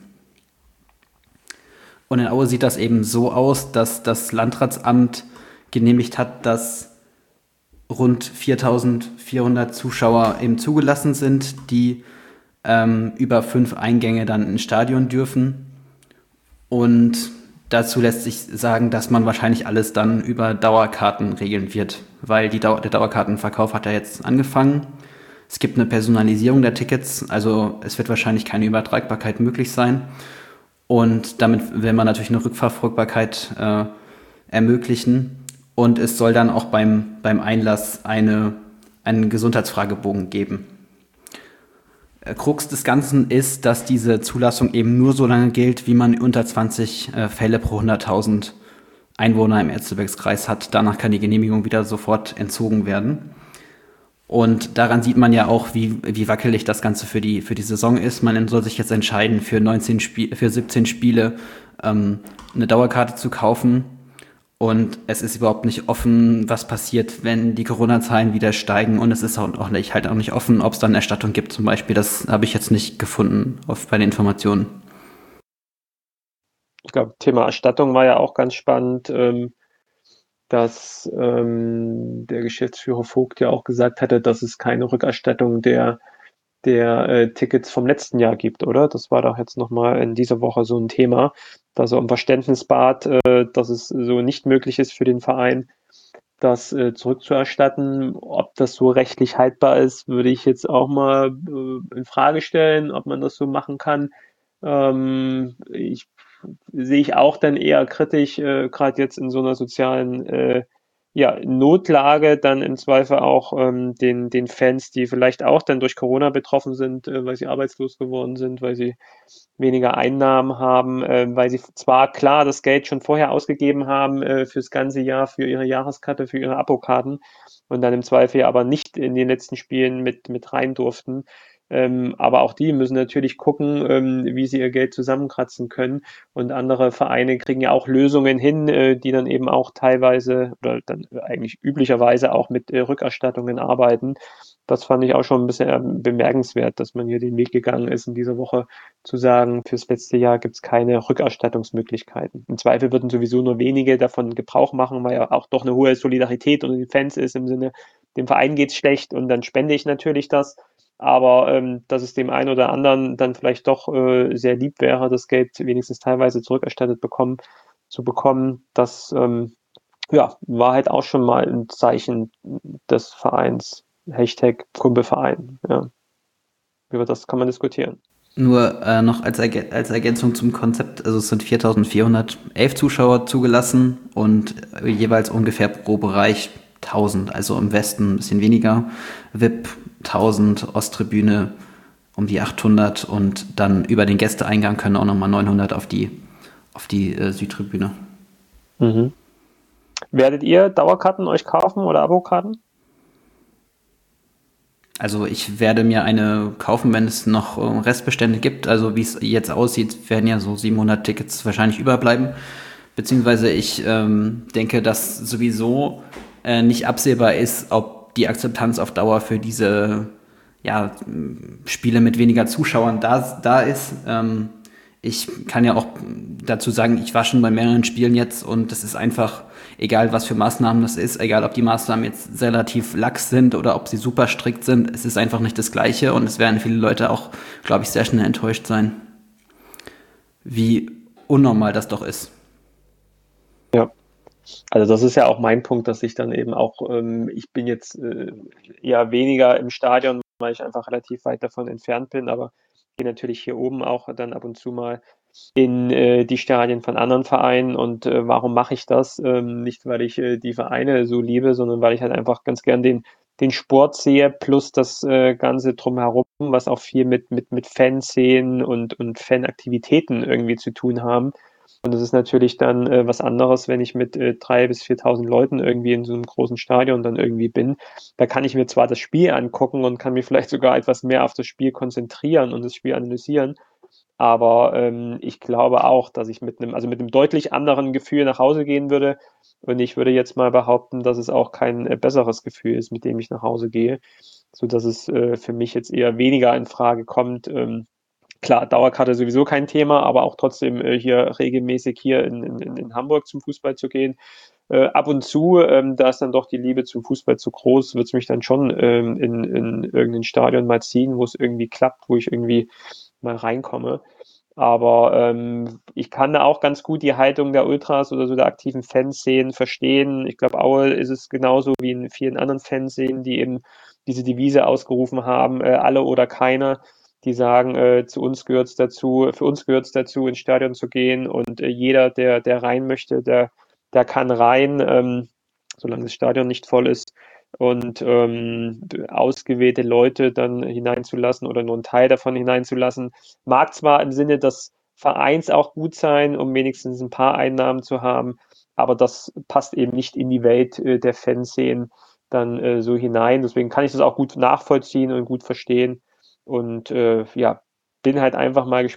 Und in Aue sieht das eben so aus, dass das Landratsamt genehmigt hat, dass rund viertausendvierhundert Zuschauer eben zugelassen sind, die ähm, über fünf Eingänge dann ins Stadion dürfen. Und dazu lässt sich sagen, dass man wahrscheinlich alles dann über Dauerkarten regeln wird, weil die Dau- der Dauerkartenverkauf hat ja jetzt angefangen. Es gibt eine Personalisierung der Tickets, also es wird wahrscheinlich keine Übertragbarkeit möglich sein. Und damit will man natürlich eine Rückverfolgbarkeit äh, ermöglichen. Und es soll dann auch beim, beim Einlass eine, einen Gesundheitsfragebogen geben. Krux des Ganzen ist, dass diese Zulassung eben nur so lange gilt, wie man unter zwanzig äh, Fälle pro hunderttausend Einwohner im Erzgebirgskreis hat. Danach kann die Genehmigung wieder sofort entzogen werden. Und daran sieht man ja auch, wie, wie wackelig das Ganze für die, für die Saison ist. Man soll sich jetzt entscheiden, für, neunzehn Spie- für siebzehn Spiele ähm, eine Dauerkarte zu kaufen. Und es ist überhaupt nicht offen, was passiert, wenn die Corona-Zahlen wieder steigen. Und es ist auch auch nicht, halt auch nicht offen, ob es dann Erstattung gibt zum Beispiel. Das habe ich jetzt nicht gefunden auf, bei den Informationen. Ich glaube, Thema Erstattung war ja auch ganz spannend, ähm, dass ähm, der Geschäftsführer Vogt ja auch gesagt hatte, dass es keine Rückerstattung der, der äh, Tickets vom letzten Jahr gibt, oder? Das war doch jetzt nochmal in dieser Woche so ein Thema, dass er um Verständnis bat, äh, dass es so nicht möglich ist für den Verein, das äh, zurückzuerstatten. Ob das so rechtlich haltbar ist, würde ich jetzt auch mal äh, in Frage stellen, ob man das so machen kann. Ähm, ich sehe ich auch dann eher kritisch, äh, gerade jetzt in so einer sozialen äh, ja, Notlage, dann im Zweifel auch ähm, den, den Fans, die vielleicht auch dann durch Corona betroffen sind, äh, weil sie arbeitslos geworden sind, weil sie weniger Einnahmen haben, äh, weil sie zwar klar das Geld schon vorher ausgegeben haben äh, fürs ganze Jahr, für ihre Jahreskarte, für ihre Abokarten und dann im Zweifel aber nicht in den letzten Spielen mit, mit rein durften. Ähm, aber auch die müssen natürlich gucken, ähm, wie sie ihr Geld zusammenkratzen können. Und andere Vereine kriegen ja auch Lösungen hin, äh, die dann eben auch teilweise oder dann eigentlich üblicherweise auch mit äh, Rückerstattungen arbeiten. Das fand ich auch schon ein bisschen ähm, bemerkenswert, dass man hier den Weg gegangen ist in dieser Woche, zu sagen, fürs letzte Jahr gibt es keine Rückerstattungsmöglichkeiten. Im Zweifel würden sowieso nur wenige davon Gebrauch machen, weil ja auch doch eine hohe Solidarität unter den Fans ist, im Sinne, dem Verein geht's schlecht und dann spende ich natürlich das. Aber ähm, dass es dem einen oder anderen dann vielleicht doch äh, sehr lieb wäre, das Geld wenigstens teilweise zurückerstattet bekommen, zu bekommen, das ähm, ja, war halt auch schon mal ein Zeichen des Vereins. Hashtag Kumpelverein. Ja. Über das kann man diskutieren. Nur äh, noch als, Ergä als Ergänzung zum Konzept, also es sind viertausendvierhundertelf Zuschauer zugelassen und äh, jeweils ungefähr pro Bereich tausend, also im Westen ein bisschen weniger, V I P tausend, Osttribüne um die achthundert und dann über den Gästeeingang können auch nochmal neunhundert auf die, auf die äh, Südtribüne. Mhm. Werdet ihr Dauerkarten euch kaufen oder Abokarten? Also ich werde mir eine kaufen, wenn es noch äh, Restbestände gibt. Also wie es jetzt aussieht, werden ja so siebenhundert Tickets wahrscheinlich überbleiben. Beziehungsweise ich ähm, denke, dass sowieso äh, nicht absehbar ist, ob die Akzeptanz auf Dauer für diese ja, Spiele mit weniger Zuschauern da, da ist. Ähm, ich kann ja auch dazu sagen, ich war schon bei mehreren Spielen jetzt und das ist einfach, egal was für Maßnahmen das ist, egal ob die Maßnahmen jetzt relativ lax sind oder ob sie super strikt sind, es ist einfach nicht das Gleiche und es werden viele Leute auch, glaube ich, sehr schnell enttäuscht sein, wie unnormal das doch ist. Ja, also das ist ja auch mein Punkt, dass ich dann eben auch, ähm, ich bin jetzt äh, eher weniger im Stadion, weil ich einfach relativ weit davon entfernt bin, aber gehe natürlich hier oben auch dann ab und zu mal in äh, die Stadien von anderen Vereinen. Und äh, warum mache ich das? Ähm, nicht, weil ich äh, die Vereine so liebe, sondern weil ich halt einfach ganz gern den, den Sport sehe, plus das äh, Ganze drumherum, was auch viel mit, mit, mit Fanszenen und, und Fanaktivitäten irgendwie zu tun haben. Und es ist natürlich dann äh, was anderes, wenn ich mit äh, dreitausend bis viertausend Leuten irgendwie in so einem großen Stadion dann irgendwie bin. Da kann ich mir zwar das Spiel angucken und kann mich vielleicht sogar etwas mehr auf das Spiel konzentrieren und das Spiel analysieren, aber ähm, ich glaube auch, dass ich mit einem, also mit einem deutlich anderen Gefühl nach Hause gehen würde. Und ich würde jetzt mal behaupten, dass es auch kein äh, besseres Gefühl ist, mit dem ich nach Hause gehe, so dass es äh, für mich jetzt eher weniger in Frage kommt. Ähm, klar, Dauerkarte sowieso kein Thema, aber auch trotzdem äh, hier regelmäßig hier in, in, in Hamburg zum Fußball zu gehen. Äh, ab und zu, ähm, da ist dann doch die Liebe zum Fußball zu groß, wird es mich dann schon ähm, in, in irgendein Stadion mal ziehen, wo es irgendwie klappt, wo ich irgendwie mal reinkomme. Aber ähm, ich kann da auch ganz gut die Haltung der Ultras oder so der aktiven Fanszenen verstehen. Ich glaube, Aue ist es genauso wie in vielen anderen Fanszenen, die eben diese Devise ausgerufen haben, äh, alle oder keiner, die sagen, äh, zu uns gehört es dazu, für uns gehört es dazu, ins Stadion zu gehen und äh, jeder, der, der rein möchte, der, der kann rein, ähm, solange das Stadion nicht voll ist und ähm, ausgewählte Leute dann hineinzulassen oder nur einen Teil davon hineinzulassen, mag zwar im Sinne des Vereins auch gut sein, um wenigstens ein paar Einnahmen zu haben, aber das passt eben nicht in die Welt äh, der Fanszenen dann äh, so hinein. Deswegen kann ich das auch gut nachvollziehen und gut verstehen und äh, ja, bin halt einfach mal gespannt, wie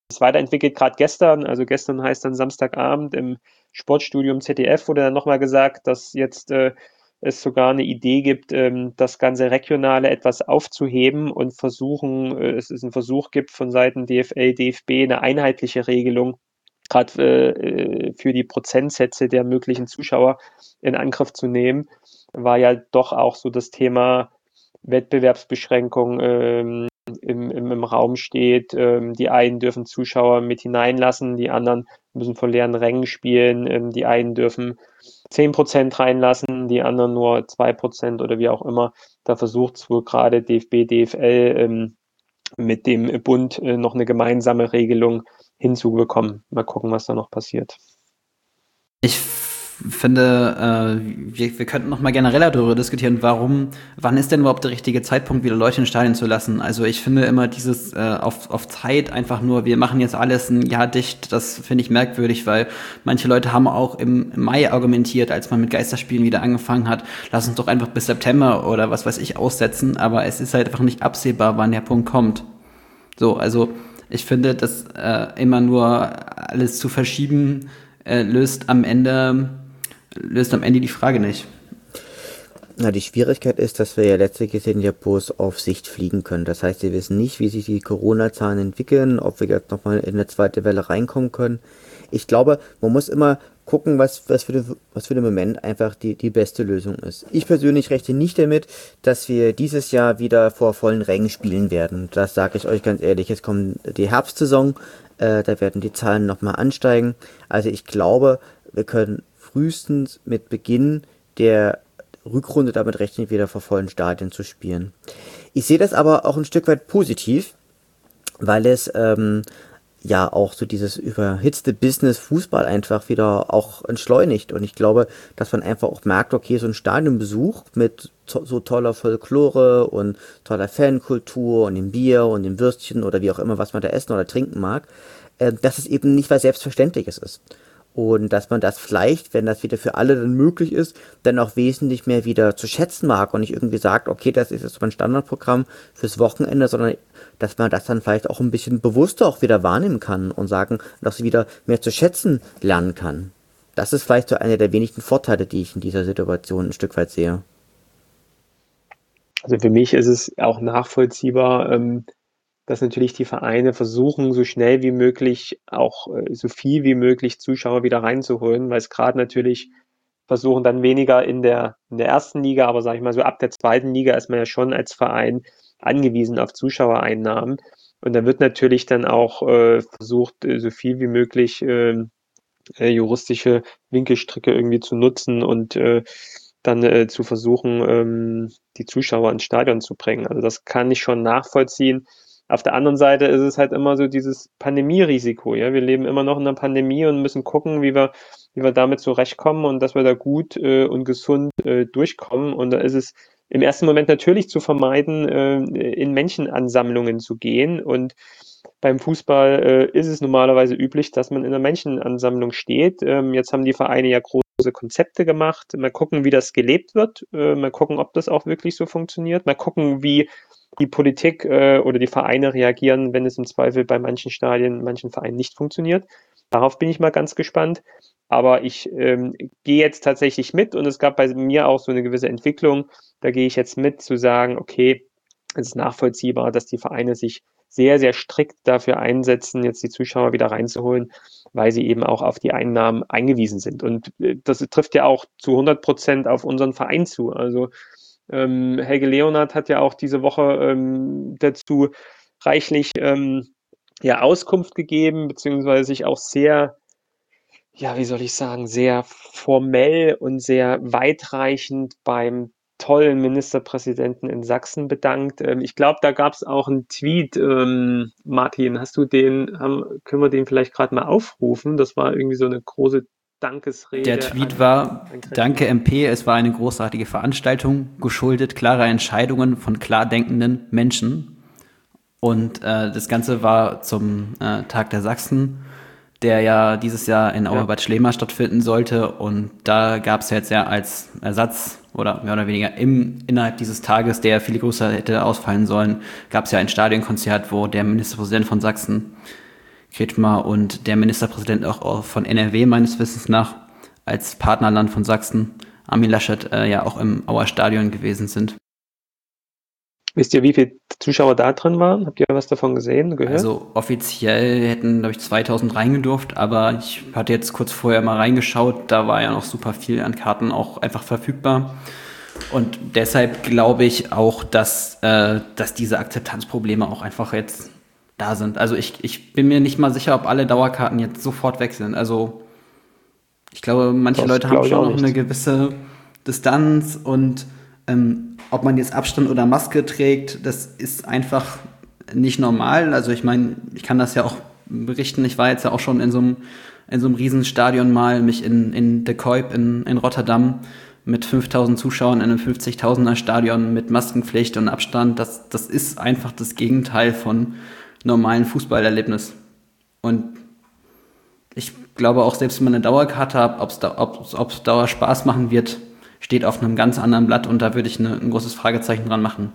es weiterentwickelt, gerade gestern, also gestern heißt dann Samstagabend im Sportstudium Z D F wurde dann nochmal gesagt, dass jetzt äh, es sogar eine Idee gibt, ähm, das ganze Regionale etwas aufzuheben und versuchen, äh, es ist ein Versuch gibt von Seiten D F L, D F B eine einheitliche Regelung, gerade äh, für die Prozentsätze der möglichen Zuschauer in Angriff zu nehmen, war ja doch auch so das Thema Wettbewerbsbeschränkung ähm, im, im, im Raum steht. Ähm, die einen dürfen Zuschauer mit hineinlassen, die anderen müssen vor leeren Rängen spielen, ähm, die einen dürfen zehn Prozent reinlassen, die anderen nur zwei Prozent oder wie auch immer. Da versucht es wohl gerade D F B, D F L ähm, mit dem Bund äh, noch eine gemeinsame Regelung hinzubekommen. Mal gucken, was da noch passiert. Ich finde, äh, wir, wir könnten noch mal genereller darüber diskutieren, warum, wann ist denn überhaupt der richtige Zeitpunkt, wieder Leute in Stadien zu lassen? Also ich finde immer dieses äh, auf, auf Zeit einfach nur, wir machen jetzt alles ein Jahr dicht, das finde ich merkwürdig, weil manche Leute haben auch im Mai argumentiert, als man mit Geisterspielen wieder angefangen hat, lass uns doch einfach bis September oder was weiß ich aussetzen, aber es ist halt einfach nicht absehbar, wann der Punkt kommt. So, also ich finde, dass äh, immer nur alles zu verschieben, äh, löst am Ende löst am Ende die Frage nicht. Na, die Schwierigkeit ist, dass wir ja letztlich gesehen ja bloß auf Sicht fliegen können. Das heißt, wir wissen nicht, wie sich die Corona-Zahlen entwickeln, ob wir jetzt nochmal in eine zweite Welle reinkommen können. Ich glaube, man muss immer gucken, was, was, für, den, was für den Moment einfach die, die beste Lösung ist. Ich persönlich rechne nicht damit, dass wir dieses Jahr wieder vor vollen Rängen spielen werden. Das sage ich euch ganz ehrlich. Jetzt kommt die Herbstsaison, äh, da werden die Zahlen nochmal ansteigen. Also ich glaube, wir können frühestens mit Beginn der Rückrunde damit rechnen, wieder vor vollen Stadien zu spielen. Ich sehe das aber auch ein Stück weit positiv, weil es ähm, ja auch so dieses überhitzte Business Fußball einfach wieder auch entschleunigt. Und ich glaube, dass man einfach auch merkt, okay, so ein Stadionbesuch mit to- so toller Folklore und toller Fankultur und dem Bier und dem Würstchen oder wie auch immer, was man da essen oder trinken mag, äh, dass es eben nicht was Selbstverständliches ist. Und dass man das vielleicht, wenn das wieder für alle dann möglich ist, dann auch wesentlich mehr wieder zu schätzen mag und nicht irgendwie sagt, okay, das ist jetzt mein Standardprogramm fürs Wochenende, sondern dass man das dann vielleicht auch ein bisschen bewusster auch wieder wahrnehmen kann und sagen, dass sie wieder mehr zu schätzen lernen kann. Das ist vielleicht so einer der wenigen Vorteile, die ich in dieser Situation ein Stück weit sehe. Also für mich ist es auch nachvollziehbar, ähm, dass natürlich die Vereine versuchen, so schnell wie möglich auch äh, so viel wie möglich Zuschauer wieder reinzuholen, weil es gerade natürlich versuchen dann weniger in der, in der ersten Liga, aber sage ich mal so ab der zweiten Liga ist man ja schon als Verein angewiesen auf Zuschauereinnahmen. Und da wird natürlich dann auch äh, versucht, äh, so viel wie möglich äh, äh, juristische Winkelstricke irgendwie zu nutzen und äh, dann äh, zu versuchen, ähm, die Zuschauer ins Stadion zu bringen. Also das kann ich schon nachvollziehen. Auf der anderen Seite ist es halt immer so dieses Pandemierisiko. Ja, wir leben immer noch in einer Pandemie und müssen gucken, wie wir, wie wir damit zurechtkommen und dass wir da gut äh, und gesund äh, durchkommen. Und da ist es im ersten Moment natürlich zu vermeiden, äh, in Menschenansammlungen zu gehen. Und beim Fußball äh, ist es normalerweise üblich, dass man in einer Menschenansammlung steht. Ähm, jetzt haben die Vereine ja große Konzepte gemacht. Mal gucken, wie das gelebt wird. Äh, mal gucken, ob das auch wirklich so funktioniert. Mal gucken, wie die Politik äh, oder die Vereine reagieren, wenn es im Zweifel bei manchen Stadien, manchen Vereinen nicht funktioniert. Darauf bin ich mal ganz gespannt. Aber ich ähm, gehe jetzt tatsächlich mit und es gab bei mir auch so eine gewisse Entwicklung. Da gehe ich jetzt mit zu sagen, okay, es ist nachvollziehbar, dass die Vereine sich sehr, sehr strikt dafür einsetzen, jetzt die Zuschauer wieder reinzuholen, weil sie eben auch auf die Einnahmen eingewiesen sind. Und äh, das trifft ja auch zu hundert Prozent auf unseren Verein zu. Also ähm, Helge Leonhardt hat ja auch diese Woche ähm, dazu reichlich ähm, ja, Auskunft gegeben, beziehungsweise sich auch sehr, ja, wie soll ich sagen, sehr formell und sehr weitreichend beim tollen Ministerpräsidenten in Sachsen bedankt. Ähm, ich glaube, da gab es auch einen Tweet. Ähm, Martin, hast du den, haben, können wir den vielleicht gerade mal aufrufen? Das war irgendwie so eine große Dankesrede. Der Tweet an, war, an danke M P, es war eine großartige Veranstaltung, geschuldet klarer Entscheidungen von klar denkenden Menschen. Und äh, das Ganze war zum äh, Tag der Sachsen, der ja dieses Jahr in Auerbad Schlema stattfinden sollte. Und da gab es jetzt ja als Ersatz oder mehr oder weniger im, innerhalb dieses Tages, der viel größer hätte ausfallen sollen, gab es ja ein Stadionkonzert, wo der Ministerpräsident von Sachsen, Kretschmer und der Ministerpräsident auch von N R W meines Wissens nach als Partnerland von Sachsen, Armin Laschet, äh, ja auch im Auer Stadion gewesen sind. Wisst ihr, wie viele Zuschauer da drin waren? Habt ihr was davon gesehen, gehört? Also offiziell hätten, glaube ich, zweitausend reingedurft, aber ich hatte jetzt kurz vorher mal reingeschaut, da war ja noch super viel an Karten auch einfach verfügbar. Und deshalb glaube ich auch, dass, äh, dass diese Akzeptanzprobleme auch einfach jetzt da sind. Also ich, ich bin mir nicht mal sicher, ob alle Dauerkarten jetzt sofort weg sind. Also ich glaube, manche Das Leute haben glaube ich schon auch noch nicht. eine gewisse Distanz und ähm, ob man jetzt Abstand oder Maske trägt, das ist einfach nicht normal. Also ich meine, ich kann das ja auch berichten. Ich war jetzt ja auch schon in so einem, in so einem Riesenstadion mal, mich in, in De Kuip in, in Rotterdam mit fünftausend Zuschauern in einem fünfzigtausender Stadion mit Maskenpflicht und Abstand. Das, das ist einfach das Gegenteil von normalen Fußballerlebnis. Und ich glaube auch, selbst wenn man eine Dauerkarte hat, ob es da, ob's, ob's Dauer Spaß machen wird, steht auf einem ganz anderen Blatt und da würde ich eine, ein großes Fragezeichen dran machen.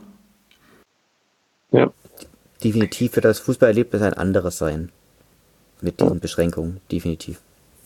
Ja. Definitiv wird das Fußballerlebnis ein anderes sein. Mit diesen Ja. Beschränkungen, definitiv.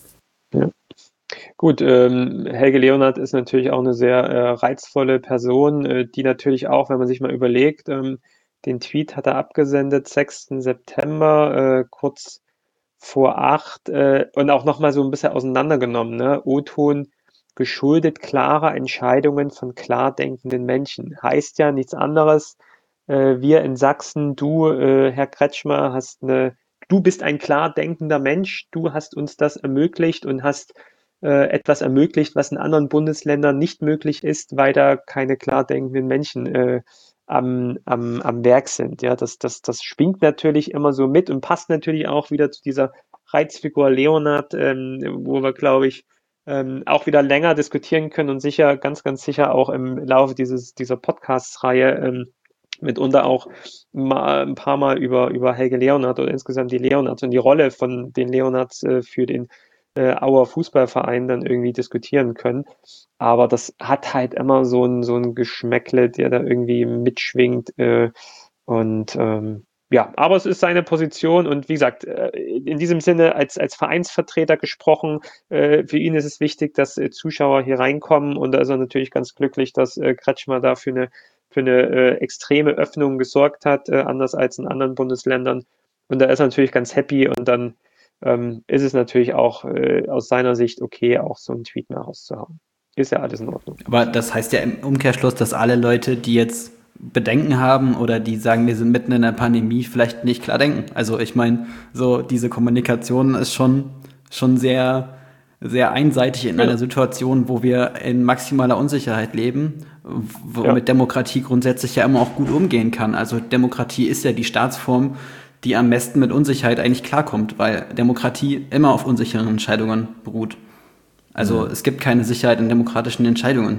Ja. Gut, ähm, Helge Leonhardt ist natürlich auch eine sehr äh, reizvolle Person, äh, die natürlich auch, wenn man sich mal überlegt, ähm, den Tweet hat er abgesendet, sechsten September, äh, kurz vor acht, äh, und auch nochmal so ein bisschen auseinandergenommen, ne? O-Ton geschuldet klarer Entscheidungen von klar denkenden Menschen. Heißt ja nichts anderes. Äh, wir in Sachsen, du, äh, Herr Kretschmer, hast eine, du bist ein klar denkender Mensch, du hast uns das ermöglicht und hast äh, etwas ermöglicht, was in anderen Bundesländern nicht möglich ist, weil da keine klar denkenden Menschen äh, am, am, am Werk sind. Ja, das, das, das schwingt natürlich immer so mit und passt natürlich auch wieder zu dieser Reizfigur Leonhard, ähm, wo wir, glaube ich, ähm, auch wieder länger diskutieren können und sicher, ganz, ganz sicher auch im Laufe dieses, dieser Podcast-Reihe ähm, mitunter auch mal, ein paar Mal über, über Helge Leonhardt oder insgesamt die Leonhards und die Rolle von den Leonhards äh, für den äh, Auer Fußballverein dann irgendwie diskutieren können. Aber das hat halt immer so ein, so ein Geschmäckle, der da irgendwie mitschwingt. Äh, und ähm, ja, aber es ist seine Position und wie gesagt, äh, in diesem Sinne als, als Vereinsvertreter gesprochen, äh, für ihn ist es wichtig, dass äh, Zuschauer hier reinkommen und da ist er natürlich ganz glücklich, dass äh, Kretschmer da für eine, für eine äh, extreme Öffnung gesorgt hat, äh, anders als in anderen Bundesländern. Und da ist er natürlich ganz happy und dann ähm, ist es natürlich auch äh, aus seiner Sicht okay, auch so einen Tweet mal rauszuhauen. Ist ja alles in Ordnung. Aber das heißt ja im Umkehrschluss, dass alle Leute, die jetzt Bedenken haben oder die sagen, wir sind mitten in der Pandemie, vielleicht nicht klar denken. Also ich meine, so diese Kommunikation ist schon, schon sehr, sehr einseitig in Ja. einer Situation, wo wir in maximaler Unsicherheit leben, womit Ja. Demokratie grundsätzlich ja immer auch gut umgehen kann. Also Demokratie ist ja die Staatsform, die am besten mit Unsicherheit eigentlich klarkommt, weil Demokratie immer auf unsicheren Entscheidungen beruht. Also mhm. es gibt keine Sicherheit in demokratischen Entscheidungen.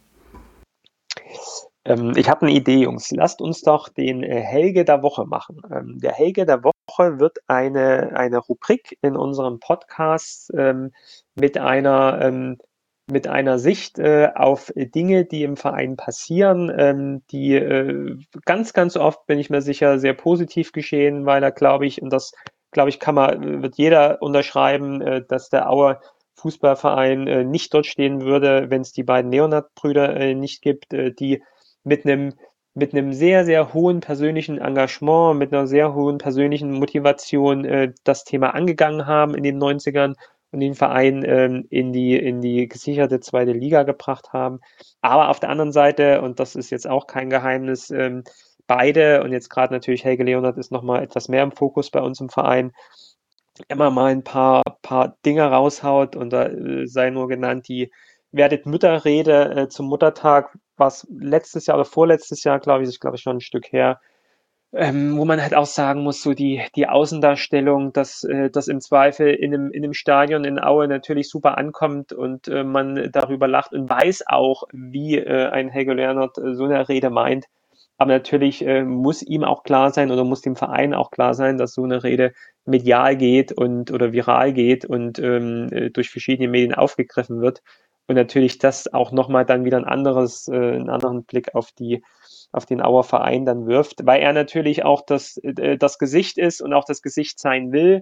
Ähm, ich habe eine Idee, Jungs. Lasst uns doch den äh, Helge der Woche machen. Ähm, der Helge der Woche wird eine, eine Rubrik in unserem Podcast ähm, mit einer ähm, mit einer Sicht äh, auf Dinge, die im Verein passieren, ähm, die äh, ganz, ganz oft, bin ich mir sicher, sehr positiv geschehen, weil er, glaube ich, und das, glaube ich, kann man, wird jeder unterschreiben, äh, dass der Auer Fußballverein äh, nicht dort stehen würde, wenn es die beiden Leonhard-Brüder äh, nicht gibt, äh, die mit einem mit einem sehr, sehr hohen persönlichen Engagement, mit einer sehr hohen persönlichen Motivation äh, das Thema angegangen haben in den neunzigern und den Verein ähm, in die in die gesicherte zweite Liga gebracht haben. Aber auf der anderen Seite, und das ist jetzt auch kein Geheimnis, ähm, beide, und jetzt gerade natürlich Helge Leonhardt ist nochmal etwas mehr im Fokus bei uns im Verein, immer mal ein paar, paar Dinge raushaut und da äh, sei nur genannt die Werdet Mütter-Rede äh, zum Muttertag, was letztes Jahr oder vorletztes Jahr, glaube ich, ist glaube ich schon ein Stück her, ähm, wo man halt auch sagen muss, so die, die Außendarstellung, dass äh, das im Zweifel in einem, in einem Stadion in Aue natürlich super ankommt und äh, man darüber lacht und weiß auch, wie äh, ein Helge Leonhardt äh, so eine Rede meint. Aber natürlich äh, muss ihm auch klar sein oder muss dem Verein auch klar sein, dass so eine Rede medial geht und oder viral geht und ähm, äh, durch verschiedene Medien aufgegriffen wird. Und natürlich das auch nochmal dann wieder ein anderes, äh, einen anderen Blick auf die, auf den Auer Verein dann wirft, weil er natürlich auch das, äh, das Gesicht ist und auch das Gesicht sein will.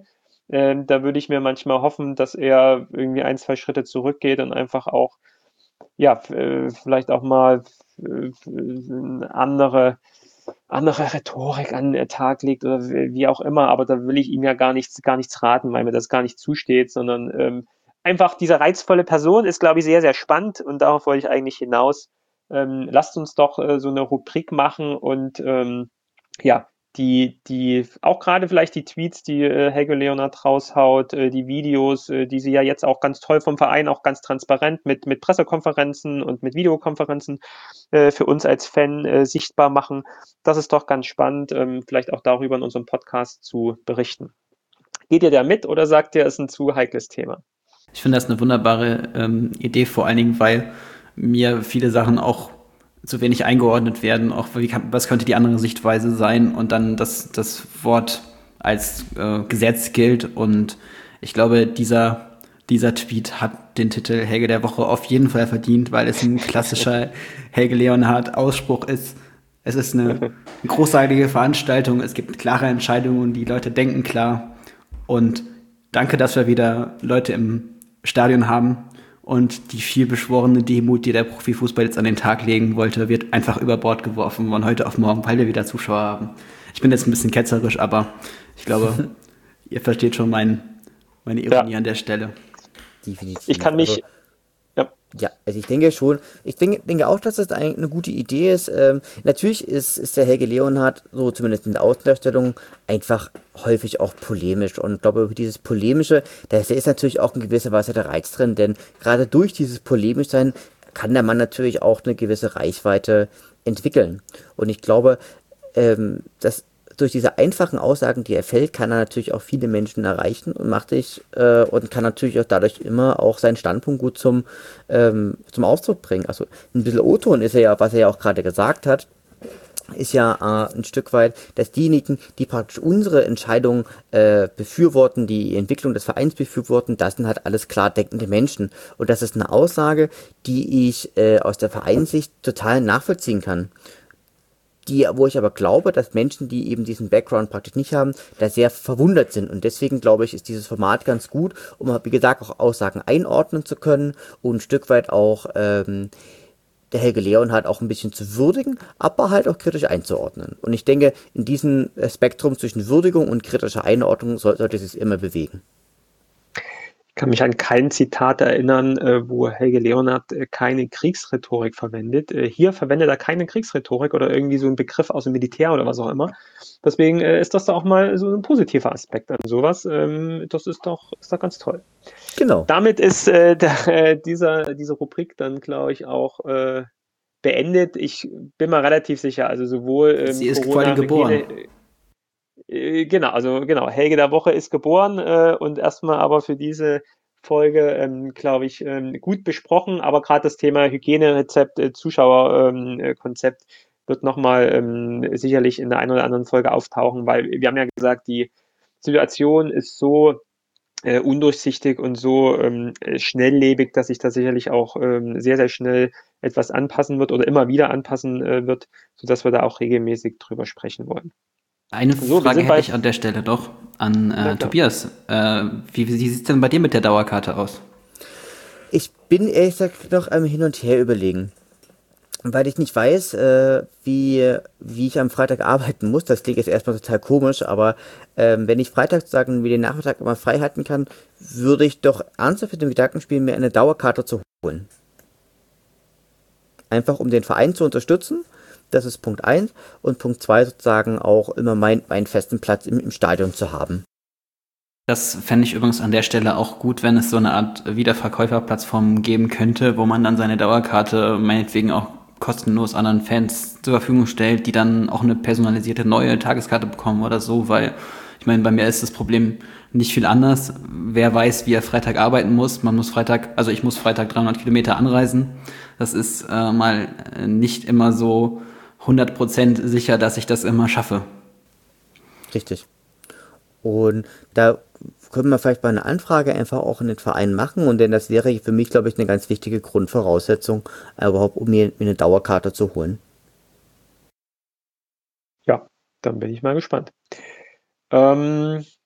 Ähm, da würde ich mir manchmal hoffen, dass er irgendwie ein, zwei Schritte zurückgeht und einfach auch, ja, äh, vielleicht auch mal äh, eine andere, andere Rhetorik an den Tag legt oder wie auch immer. Aber da will ich ihm ja gar nichts, gar nichts raten, weil mir das gar nicht zusteht, sondern ähm, einfach diese reizvolle Person ist, glaube ich, sehr, sehr spannend und darauf wollte ich eigentlich hinaus. Ähm, lasst uns doch äh, so eine Rubrik machen und ähm, ja, die, die, auch gerade vielleicht die Tweets, die äh, Helge Leonhard raushaut, äh, die Videos, äh, die sie ja jetzt auch ganz toll vom Verein, auch ganz transparent mit, mit Pressekonferenzen und mit Videokonferenzen äh, für uns als Fan äh, sichtbar machen. Das ist doch ganz spannend, ähm, vielleicht auch darüber in unserem Podcast zu berichten. Geht ihr da mit oder sagt ihr, es ist ein zu heikles Thema? Ich finde das eine wunderbare ähm, Idee, vor allen Dingen, weil mir viele Sachen auch zu wenig eingeordnet werden. Auch wie kann, was könnte die andere Sichtweise sein und dann das, das Wort als äh, Gesetz gilt. Und ich glaube, dieser, dieser Tweet hat den Titel Helge der Woche auf jeden Fall verdient, weil es ein klassischer Helge Leonhard-Ausspruch ist. Es ist eine, eine großartige Veranstaltung, es gibt klare Entscheidungen, die Leute denken klar. Und danke, dass wir wieder Leute im Stadion haben und die vielbeschworene Demut, die der Profifußball jetzt an den Tag legen wollte, wird einfach über Bord geworfen von heute auf morgen, weil wir wieder Zuschauer haben. Ich bin jetzt ein bisschen ketzerisch, aber ich glaube, ihr versteht schon mein, meine Ironie ja an der Stelle. Definitiv. Ich kann mich... Also, ja, also ich denke schon, ich denke, denke auch, dass das eigentlich eine gute Idee ist. Ähm, natürlich ist, ist der Helge Leonhard, so zumindest in der Außendarstellung, einfach häufig auch polemisch. Und ich glaube, über dieses Polemische, da ist, da ist natürlich auch in gewisser Weise der Reiz drin, denn gerade durch dieses Polemischsein kann der Mann natürlich auch eine gewisse Reichweite entwickeln. Und ich glaube, ähm, dass durch diese einfachen Aussagen, die er fällt, kann er natürlich auch viele Menschen erreichen und macht sich äh, und kann natürlich auch dadurch immer auch seinen Standpunkt gut zum, ähm, zum Ausdruck bringen. Also ein bisschen O-Ton ist er ja, was er ja auch gerade gesagt hat, ist ja äh, ein Stück weit, dass diejenigen, die praktisch unsere Entscheidung äh, befürworten, die Entwicklung des Vereins befürworten, das sind halt alles klar denkende Menschen. Und das ist eine Aussage, die ich äh, aus der Vereinssicht total nachvollziehen kann. Die, wo ich aber glaube, dass Menschen, die eben diesen Background praktisch nicht haben, da sehr verwundert sind. Und deswegen glaube ich, ist dieses Format ganz gut, um, wie gesagt, auch Aussagen einordnen zu können und ein Stück weit auch ähm, der Helge Leonhard auch ein bisschen zu würdigen, aber halt auch kritisch einzuordnen. Und ich denke, in diesem Spektrum zwischen Würdigung und kritischer Einordnung soll, sollte es sich immer bewegen. Ich kann mich an kein Zitat erinnern, äh, wo Helge Leonhard äh, keine Kriegsrhetorik verwendet. Äh, hier verwendet er keine Kriegsrhetorik oder irgendwie so einen Begriff aus dem Militär oder was auch immer. Deswegen äh, ist das doch auch mal so ein positiver Aspekt an sowas. Ähm, das ist doch, ist doch ganz toll. Genau. Damit ist äh, der, äh, dieser, diese Rubrik dann, glaube ich, auch äh, beendet. Ich bin mal relativ sicher, also sowohl ähm, Sie ist quasi geboren. Äh, genau, also genau, Helge der Woche ist geboren äh, und erstmal aber für diese Folge, ähm, glaube ich, ähm, gut besprochen, aber gerade das Thema Hygienerezept, äh, Zuschauerkonzept ähm, wird nochmal ähm, sicherlich in der einen oder anderen Folge auftauchen, weil wir haben ja gesagt, die Situation ist so äh, undurchsichtig und so ähm, schnelllebig, dass sich da sicherlich auch ähm, sehr, sehr schnell etwas anpassen wird oder immer wieder anpassen äh, wird, sodass wir da auch regelmäßig drüber sprechen wollen. Eine So, Frage hätte ich an der Stelle noch an äh, Tobias. Äh, wie wie sieht es denn bei dir mit der Dauerkarte aus? Ich bin ehrlich gesagt noch am Hin und Her überlegen. Weil ich nicht weiß, äh, wie, wie ich am Freitag arbeiten muss. Das klingt jetzt erstmal total komisch, aber ähm, wenn ich Freitag sozusagen mir den Nachmittag immer frei halten kann, würde ich doch ernsthaft mit dem Gedanken spielen, mir eine Dauerkarte zu holen. Einfach um den Verein zu unterstützen. Das ist Punkt eins. Und Punkt zwei sozusagen auch immer mein, meinen festen Platz im, im Stadion zu haben. Das fände ich übrigens an der Stelle auch gut, wenn es so eine Art Wiederverkäuferplattform geben könnte, wo man dann seine Dauerkarte meinetwegen auch kostenlos anderen Fans zur Verfügung stellt, die dann auch eine personalisierte neue Tageskarte bekommen oder so, weil ich meine, bei mir ist das Problem nicht viel anders. Wer weiß, wie er Freitag arbeiten muss. Man muss Freitag, also ich muss Freitag dreihundert Kilometer anreisen. Das ist äh, mal nicht immer so hundert Prozent sicher, dass ich das immer schaffe. Richtig. Und da können wir vielleicht mal eine Anfrage einfach auch in den Verein machen. Und denn das wäre für mich, glaube ich, eine ganz wichtige Grundvoraussetzung, äh, überhaupt, um mir, mir eine Dauerkarte zu holen. Ja, dann bin ich mal gespannt. Ähm,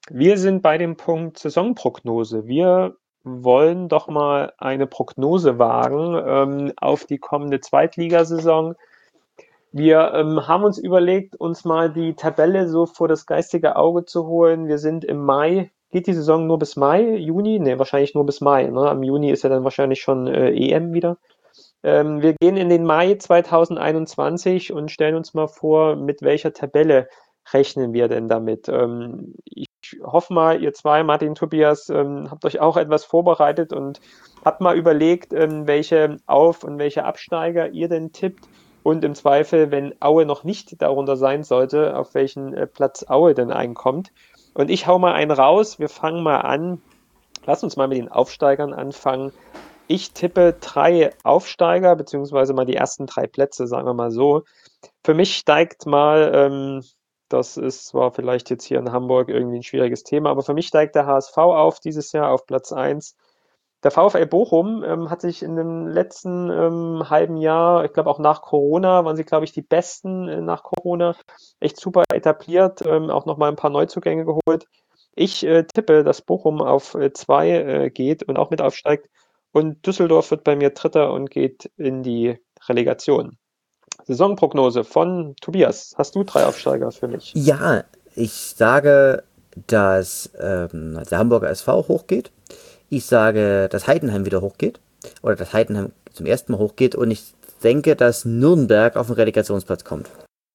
Wir sind bei dem Punkt Saisonprognose. Wir wollen doch mal eine Prognose wagen ähm, auf die kommende Zweitligasaison. Wir ähm, haben uns überlegt, uns mal die Tabelle so vor das geistige Auge zu holen. Wir sind im Mai. Geht die Saison nur bis Mai, Juni? Ne, wahrscheinlich nur bis Mai. Ne? Am Juni ist ja dann wahrscheinlich schon äh, E M wieder. Ähm, wir gehen in den Mai zweitausendeinundzwanzig und stellen uns mal vor, mit welcher Tabelle rechnen wir denn damit? Ähm, ich hoffe mal, ihr zwei, Martin, Tobias, ähm, habt euch auch etwas vorbereitet und habt mal überlegt, ähm, welche Auf- und welche Absteiger ihr denn tippt. Und im Zweifel, wenn Aue noch nicht darunter sein sollte, auf welchen äh, Platz Aue denn einkommt. Und ich hau mal einen raus. Wir fangen mal an. Lass uns mal mit den Aufsteigern anfangen. Ich tippe drei Aufsteiger, beziehungsweise mal die ersten drei Plätze, sagen wir mal so. Für mich steigt mal, ähm, das ist zwar vielleicht jetzt hier in Hamburg irgendwie ein schwieriges Thema, aber für mich steigt der H S V auf dieses Jahr auf Platz eins. Der VfL Bochum ähm, hat sich in dem letzten ähm, halben Jahr, ich glaube auch nach Corona, waren sie, glaube ich, die Besten äh, nach Corona, echt super etabliert, ähm, auch nochmal ein paar Neuzugänge geholt. Ich äh, tippe, dass Bochum auf äh, zwei äh, geht und auch mit aufsteigt. Und Düsseldorf wird bei mir Dritter und geht in die Relegation. Saisonprognose von Tobias. Hast du drei Aufsteiger für mich? Ja, ich sage, dass ähm, der Hamburger S V hochgeht. Ich sage, dass Heidenheim wieder hochgeht. Oder dass Heidenheim zum ersten Mal hochgeht. Und ich denke, dass Nürnberg auf den Relegationsplatz kommt.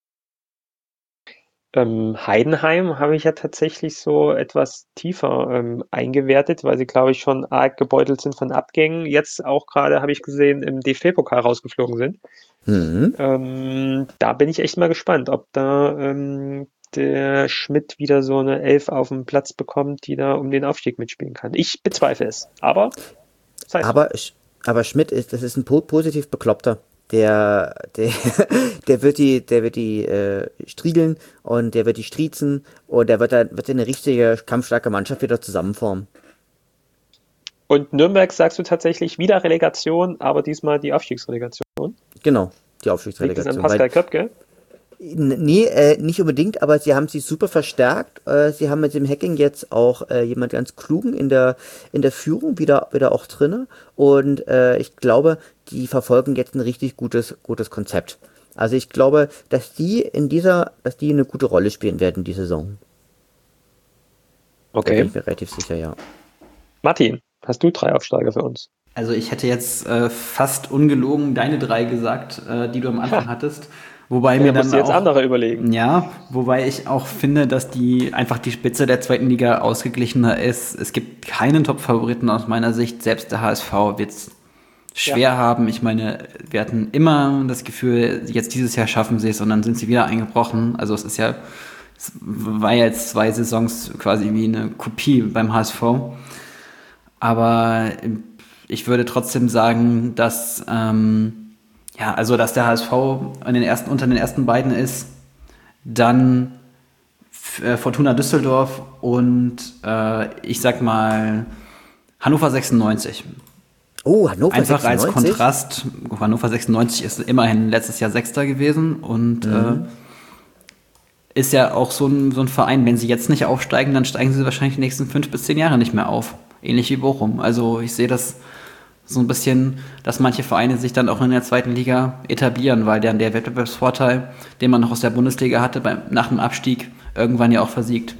Ähm, Heidenheim habe ich ja tatsächlich so etwas tiefer ähm, eingewertet, weil sie, glaube ich, schon arg gebeutelt sind von Abgängen. Jetzt auch gerade, habe ich gesehen, im D F B-Pokal rausgeflogen sind. Mhm. Ähm, da bin ich echt mal gespannt, ob da ähm, der Schmidt wieder so eine Elf auf den Platz bekommt, die da um den Aufstieg mitspielen kann. Ich bezweifle es, aber sei es drum. Aber, Sch- aber Schmidt ist, das ist ein po positiv Bekloppter. Der, der, der wird die, der wird die äh, striegeln und der wird die striezen und der wird dann wird eine richtige kampfstarke Mannschaft wieder zusammenformen. Und Nürnberg sagst du tatsächlich wieder Relegation, aber diesmal die Aufstiegsrelegation. Genau, die Liegt es an Aufstiegsrelegation. Pascal Weil, Köpke? n- nee, äh, nicht unbedingt, aber sie haben sich super verstärkt. Äh, sie haben mit dem Hacking jetzt auch äh, jemand ganz klugen in der in der Führung wieder wieder auch drinne und äh, ich glaube, die verfolgen jetzt ein richtig gutes gutes Konzept. Also ich glaube, dass die in dieser, dass die eine gute Rolle spielen werden die Saison. Da bin Okay. ich mir relativ sicher, ja. Martin, hast du drei Aufsteiger für uns? Also ich hätte jetzt äh, fast ungelogen deine drei gesagt, äh, die du am Anfang Ha, hattest. Wobei ja, mir musst dann du jetzt auch, andere überlegen. ja, wobei ich auch finde, dass die einfach die Spitze der zweiten Liga ausgeglichener ist. Es gibt keinen Top-Favoriten aus meiner Sicht. Selbst der H S V wird es schwer Ja. haben. Ich meine, wir hatten immer das Gefühl, jetzt dieses Jahr schaffen sie es und dann sind sie wieder eingebrochen. Also es ist ja, es war ja jetzt zwei Saisons quasi wie eine Kopie beim H S V. Aber ich würde trotzdem sagen, dass ähm, ja, also dass der H S V an den ersten, unter den ersten beiden ist, dann äh, Fortuna Düsseldorf und äh, ich sag mal Hannover sechsundneunzig. Oh, Hannover Einfach als sechsundneunzig? Kontrast, Hannover sechsundneunzig ist immerhin letztes Jahr Sechster gewesen und Mhm. äh, ist ja auch so ein, so ein Verein, wenn sie jetzt nicht aufsteigen, dann steigen sie wahrscheinlich die nächsten fünf bis zehn Jahre nicht mehr auf. Ähnlich wie Bochum. Also ich sehe das so ein bisschen, dass manche Vereine sich dann auch in der zweiten Liga etablieren, weil dann der Wettbewerbsvorteil, den man noch aus der Bundesliga hatte, beim, nach dem Abstieg irgendwann ja auch versiegt.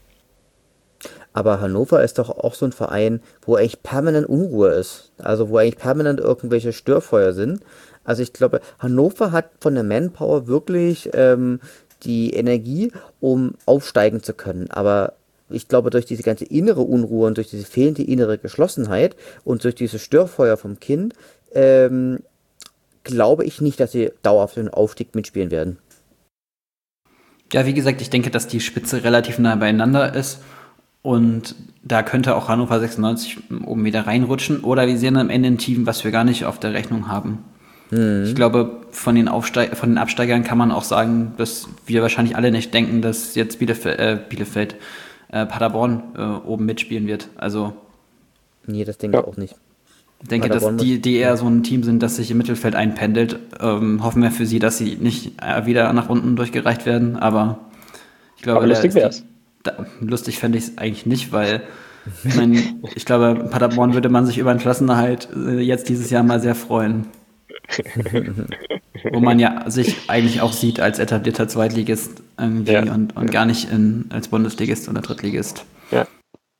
Aber Hannover ist doch auch so ein Verein, wo eigentlich permanent Unruhe ist. Also wo eigentlich permanent irgendwelche Störfeuer sind. Also ich glaube, Hannover hat von der Manpower wirklich ähm, die Energie, um aufsteigen zu können. Aber ich glaube, durch diese ganze innere Unruhe und durch diese fehlende innere Geschlossenheit und durch dieses Störfeuer vom Kind, ähm, glaube ich nicht, dass sie dauerhaft den Aufstieg mitspielen werden. Ja, wie gesagt, ich denke, dass die Spitze relativ nah beieinander ist und da könnte auch Hannover sechsundneunzig oben wieder reinrutschen oder wir sehen am Ende ein Team, was wir gar nicht auf der Rechnung haben. Ich glaube, von den, Aufsteig von den Absteigern kann man auch sagen, dass wir wahrscheinlich alle nicht denken, dass jetzt Bielefeld, äh, Bielefeld äh, Paderborn äh, oben mitspielen wird. Also Nee, das denke Ja. ich auch nicht. ich denke, dass Paderborn die, muss- die eher so ein Team sind, das sich im Mittelfeld einpendelt. Ähm, hoffen wir für sie, dass sie nicht äh, wieder nach unten durchgereicht werden. Aber ich glaube, Aber da lustig ist die, wär's. da, lustig fände ich es eigentlich nicht, weil ich meine, ich glaube, in Paderborn würde man sich über einen Klassenerhalt äh, jetzt dieses Jahr mal sehr freuen. Wo man ja sich eigentlich auch sieht als etablierter Zweitligist irgendwie Ja, und, und ja. gar nicht in, als Bundesligist oder Drittligist. Ja.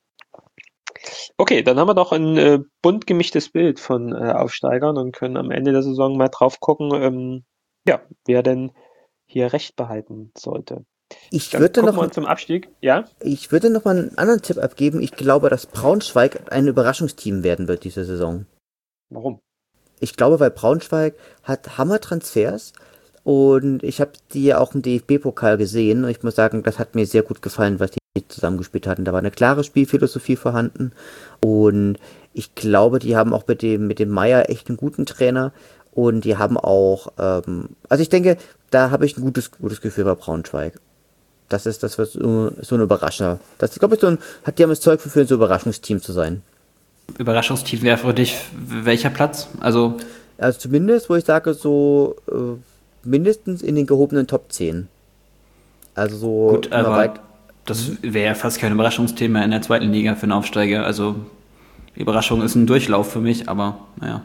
Okay, dann haben wir doch ein äh, bunt gemischtes Bild von äh, Aufsteigern und können am Ende der Saison mal drauf gucken, ähm, ja, wer denn hier Recht behalten sollte. Ich Dann würde gucken wir noch, uns zum Abstieg. Ja, ich würde noch mal einen anderen Tipp abgeben. Ich glaube, dass Braunschweig ein Überraschungsteam werden wird diese Saison. warum? Ich glaube, weil Braunschweig hat Hammer-Transfers und ich habe die ja auch im D F B-Pokal gesehen und ich muss sagen, das hat mir sehr gut gefallen, was die zusammengespielt hatten. Da war eine klare Spielphilosophie vorhanden und ich glaube, die haben auch mit dem, mit dem Meier echt einen guten Trainer und die haben auch, ähm, also ich denke, da habe ich ein gutes, gutes Gefühl bei Braunschweig. Das ist, das wird so, so ein Überrascher. Das, ich glaube, so ein, hat die haben das Zeug für ein so Überraschungsteam zu sein. Überraschungsteam wäre für dich welcher Platz? Also Also zumindest, wo ich sage, so äh, mindestens in den gehobenen Top zehn. Also so gut, immer weit. aber das wäre ja fast kein Überraschungsthema in der zweiten Liga für einen Aufsteiger. Also Überraschung ist ein Durchlauf für mich, aber naja.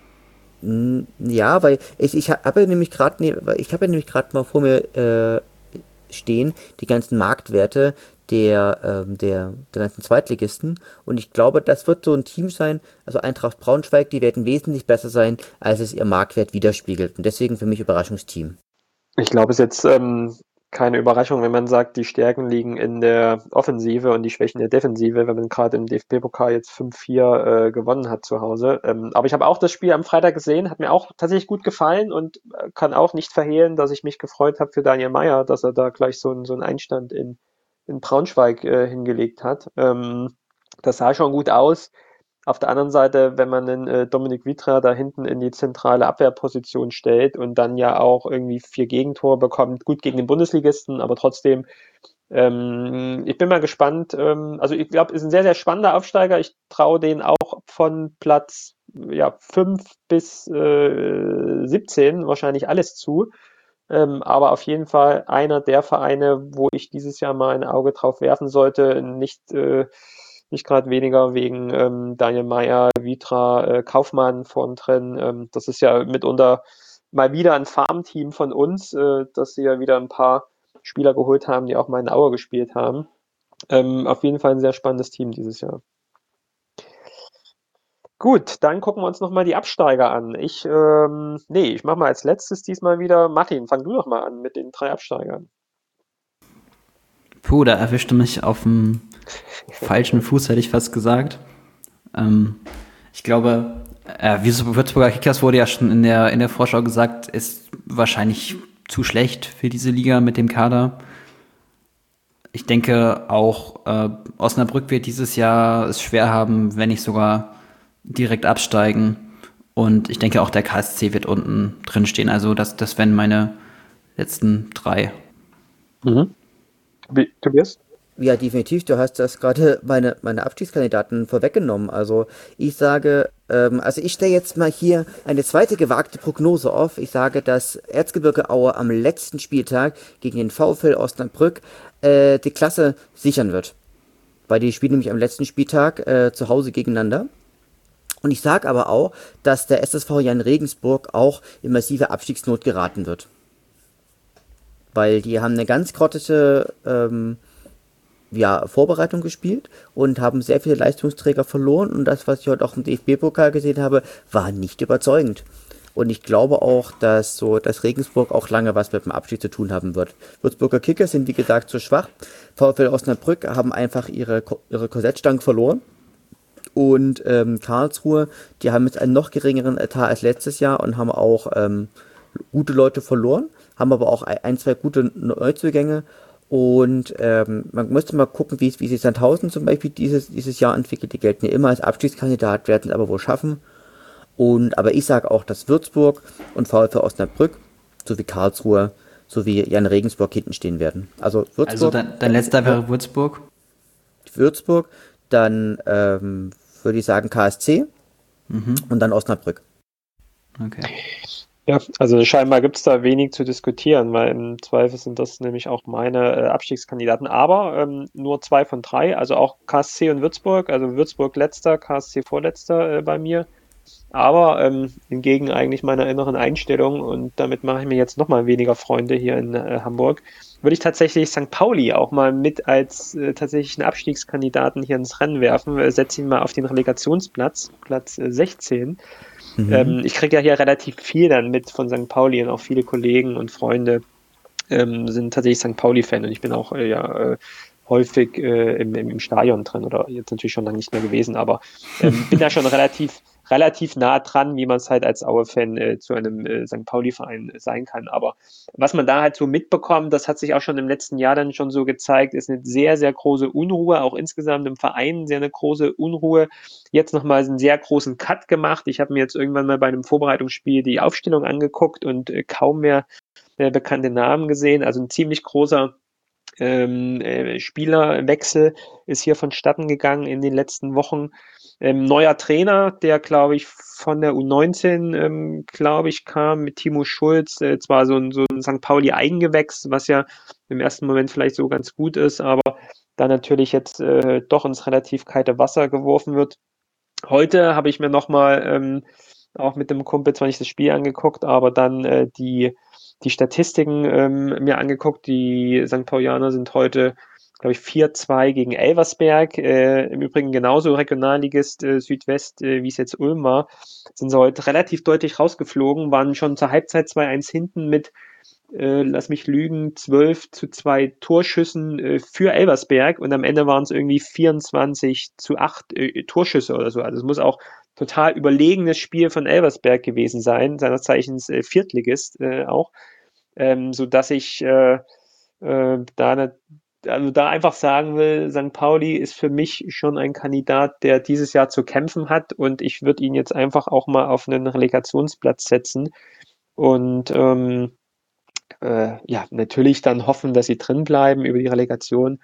Ja, weil ich, ich habe ja nämlich gerade ne, weil ich habe ja nämlich gerade mal vor mir äh, stehen die ganzen Marktwerte der, ähm, der, der ganzen Zweitligisten und ich glaube, das wird so ein Team sein, also Eintracht Braunschweig, die werden wesentlich besser sein, als es ihr Marktwert widerspiegelt und deswegen für mich Überraschungsteam. Ich glaube, es ist jetzt ähm, keine Überraschung, wenn man sagt, die Stärken liegen in der Offensive und die Schwächen der Defensive, wenn man gerade im D F B-Pokal jetzt fünf vier äh, gewonnen hat zu Hause. Ähm, aber ich habe auch das Spiel am Freitag gesehen, hat mir auch tatsächlich gut gefallen und äh, kann auch nicht verhehlen, dass ich mich gefreut habe für Daniel Meier, dass er da gleich so, ein, so einen Einstand in, in Braunschweig äh, hingelegt hat. Ähm, das sah schon gut aus. Auf der anderen Seite, wenn man den äh, Dominik Vitra da hinten in die zentrale Abwehrposition stellt und dann ja auch irgendwie vier Gegentore bekommt, gut gegen den Bundesligisten, aber trotzdem, ähm, ich bin mal gespannt. Ähm, also ich glaube, ist ein sehr, sehr spannender Aufsteiger. Ich traue den auch von Platz ja, fünf bis äh, siebzehn wahrscheinlich alles zu. Ähm, aber auf jeden Fall einer der Vereine, wo ich dieses Jahr mal ein Auge drauf werfen sollte. Nicht, äh, nicht gerade weniger wegen ähm, Daniel Meier, Vitra, äh, Kaufmann vorn drin. Ähm, das ist ja mitunter mal wieder ein Farmteam von uns, äh, dass sie ja wieder ein paar Spieler geholt haben, die auch mal in Aue gespielt haben. Ähm, auf jeden Fall ein sehr spannendes Team dieses Jahr. Gut, dann gucken wir uns nochmal die Absteiger an. Ich, ähm, nee, ich mache mal als letztes diesmal wieder. Martin, fang du doch mal an mit den drei Absteigern. Puh, da erwischte mich auf dem falschen Fuß, hätte ich fast gesagt. Ähm, ich glaube, äh, wie Würzburger Kickers wurde ja schon in der, in der Vorschau gesagt, ist wahrscheinlich zu schlecht für diese Liga mit dem Kader. Ich denke auch, äh, Osnabrück wird dieses Jahr es schwer haben, wenn nicht sogar direkt absteigen. Und ich denke auch, der K S C wird unten drin stehen. Also das, das wären meine letzten drei. Mhm. Wie, Tobias? Ja, definitiv. Du hast das gerade meine, meine Abstiegskandidaten vorweggenommen. Also ich sage, ähm, also ich stelle jetzt mal hier eine zweite gewagte Prognose auf. Ich sage, dass Erzgebirge Aue am letzten Spieltag gegen den VfL Osnabrück äh, die Klasse sichern wird. Weil die spielen nämlich am letzten Spieltag äh, zu Hause gegeneinander. Und ich sage aber auch, dass der S S V Jan Regensburg auch in massive Abstiegsnot geraten wird. Weil die haben eine ganz grottige ähm, ja, Vorbereitung gespielt und haben sehr viele Leistungsträger verloren. Und das, was ich heute auch im D F B-Pokal gesehen habe, war nicht überzeugend. Und ich glaube auch, dass so, dass Regensburg auch lange was mit dem Abstieg zu tun haben wird. Würzburger Kickers sind wie gesagt zu schwach. VfL Osnabrück haben einfach ihre, ihre Korsettstangen verloren. Und ähm, Karlsruhe, die haben jetzt einen noch geringeren Etat als letztes Jahr und haben auch ähm, gute Leute verloren, haben aber auch ein, zwei gute Neuzugänge. Und ähm, man müsste mal gucken, wie, wie sich Sandhausen zum Beispiel dieses, dieses Jahr entwickelt. Die gelten ja immer als Abstiegskandidat, werden es aber wohl schaffen. Und aber ich sage auch, dass Würzburg und VfL Osnabrück sowie Karlsruhe sowie Jan Regensburg hinten stehen werden. Also Würzburg. Also dein, dein letzter wäre Würzburg? Würzburg, dann ähm, würde ich sagen K S C mhm. und dann Osnabrück. Okay. Ja, also scheinbar gibt es da wenig zu diskutieren, weil im Zweifel sind das nämlich auch meine äh, Abstiegskandidaten. Aber ähm, nur zwei von drei, also auch K S C und Würzburg, also Würzburg letzter, K S C vorletzter äh, bei mir. Aber ähm, entgegen eigentlich meiner inneren Einstellung, und damit mache ich mir jetzt nochmal weniger Freunde hier in äh, Hamburg, würde ich tatsächlich Sankt Pauli auch mal mit als äh, tatsächlichen Abstiegskandidaten hier ins Rennen werfen. Äh, setze ihn mal auf den Relegationsplatz, Platz äh, sechzehn. Mhm. Ähm, ich kriege ja hier relativ viel dann mit von Sankt Pauli, und auch viele Kollegen und Freunde ähm, sind tatsächlich Sankt Pauli-Fan, und ich bin auch äh, ja äh, häufig äh, im, im, im Stadion drin, oder jetzt natürlich schon lange nicht mehr gewesen, aber ähm, bin da schon relativ relativ nah dran, wie man es halt als Aue-Fan äh, zu einem äh, Sankt Pauli-Verein äh, sein kann. Aber was man da halt so mitbekommt, das hat sich auch schon im letzten Jahr dann schon so gezeigt, ist eine sehr, sehr große Unruhe, auch insgesamt im Verein sehr eine große Unruhe. Jetzt nochmal einen sehr großen Cut gemacht. Ich habe mir jetzt irgendwann mal bei einem Vorbereitungsspiel die Aufstellung angeguckt und äh, kaum mehr äh, bekannte Namen gesehen. Also ein ziemlich großer ähm, äh, Spielerwechsel ist hier vonstatten gegangen in den letzten Wochen. Ähm, neuer Trainer, der, glaube ich, von der U neunzehn, ähm, glaube ich, kam mit Timo Schulz. Äh, zwar so ein, so ein Sankt Pauli-Eigengewächs, was ja im ersten Moment vielleicht so ganz gut ist, aber da natürlich jetzt äh, doch ins relativ kalte Wasser geworfen wird. Heute habe ich mir nochmal ähm, auch mit dem Kumpel zwar nicht das Spiel angeguckt, aber dann äh, die, die Statistiken ähm, mir angeguckt. Die Sankt Paulianer sind heute, glaube ich, vier zwei gegen Elversberg. Äh, Im Übrigen genauso Regionalligist äh, Südwest, äh, wie es jetzt Ulm war. Sind sie heute relativ deutlich rausgeflogen, waren schon zur Halbzeit zwei eins hinten mit, äh, lass mich lügen, zwölf zu zwei Torschüssen äh, für Elversberg, und am Ende waren es irgendwie vierundzwanzig zu acht äh, Torschüsse oder so. Also es muss auch total überlegenes Spiel von Elversberg gewesen sein, seines Zeichens äh, Viertligist äh, auch, ähm, so dass ich äh, äh, da ne, also da einfach sagen will, Sankt Pauli ist für mich schon ein Kandidat, der dieses Jahr zu kämpfen hat, und ich würde ihn jetzt einfach auch mal auf einen Relegationsplatz setzen und ähm, äh, ja, natürlich dann hoffen, dass sie drin bleiben über die Relegation.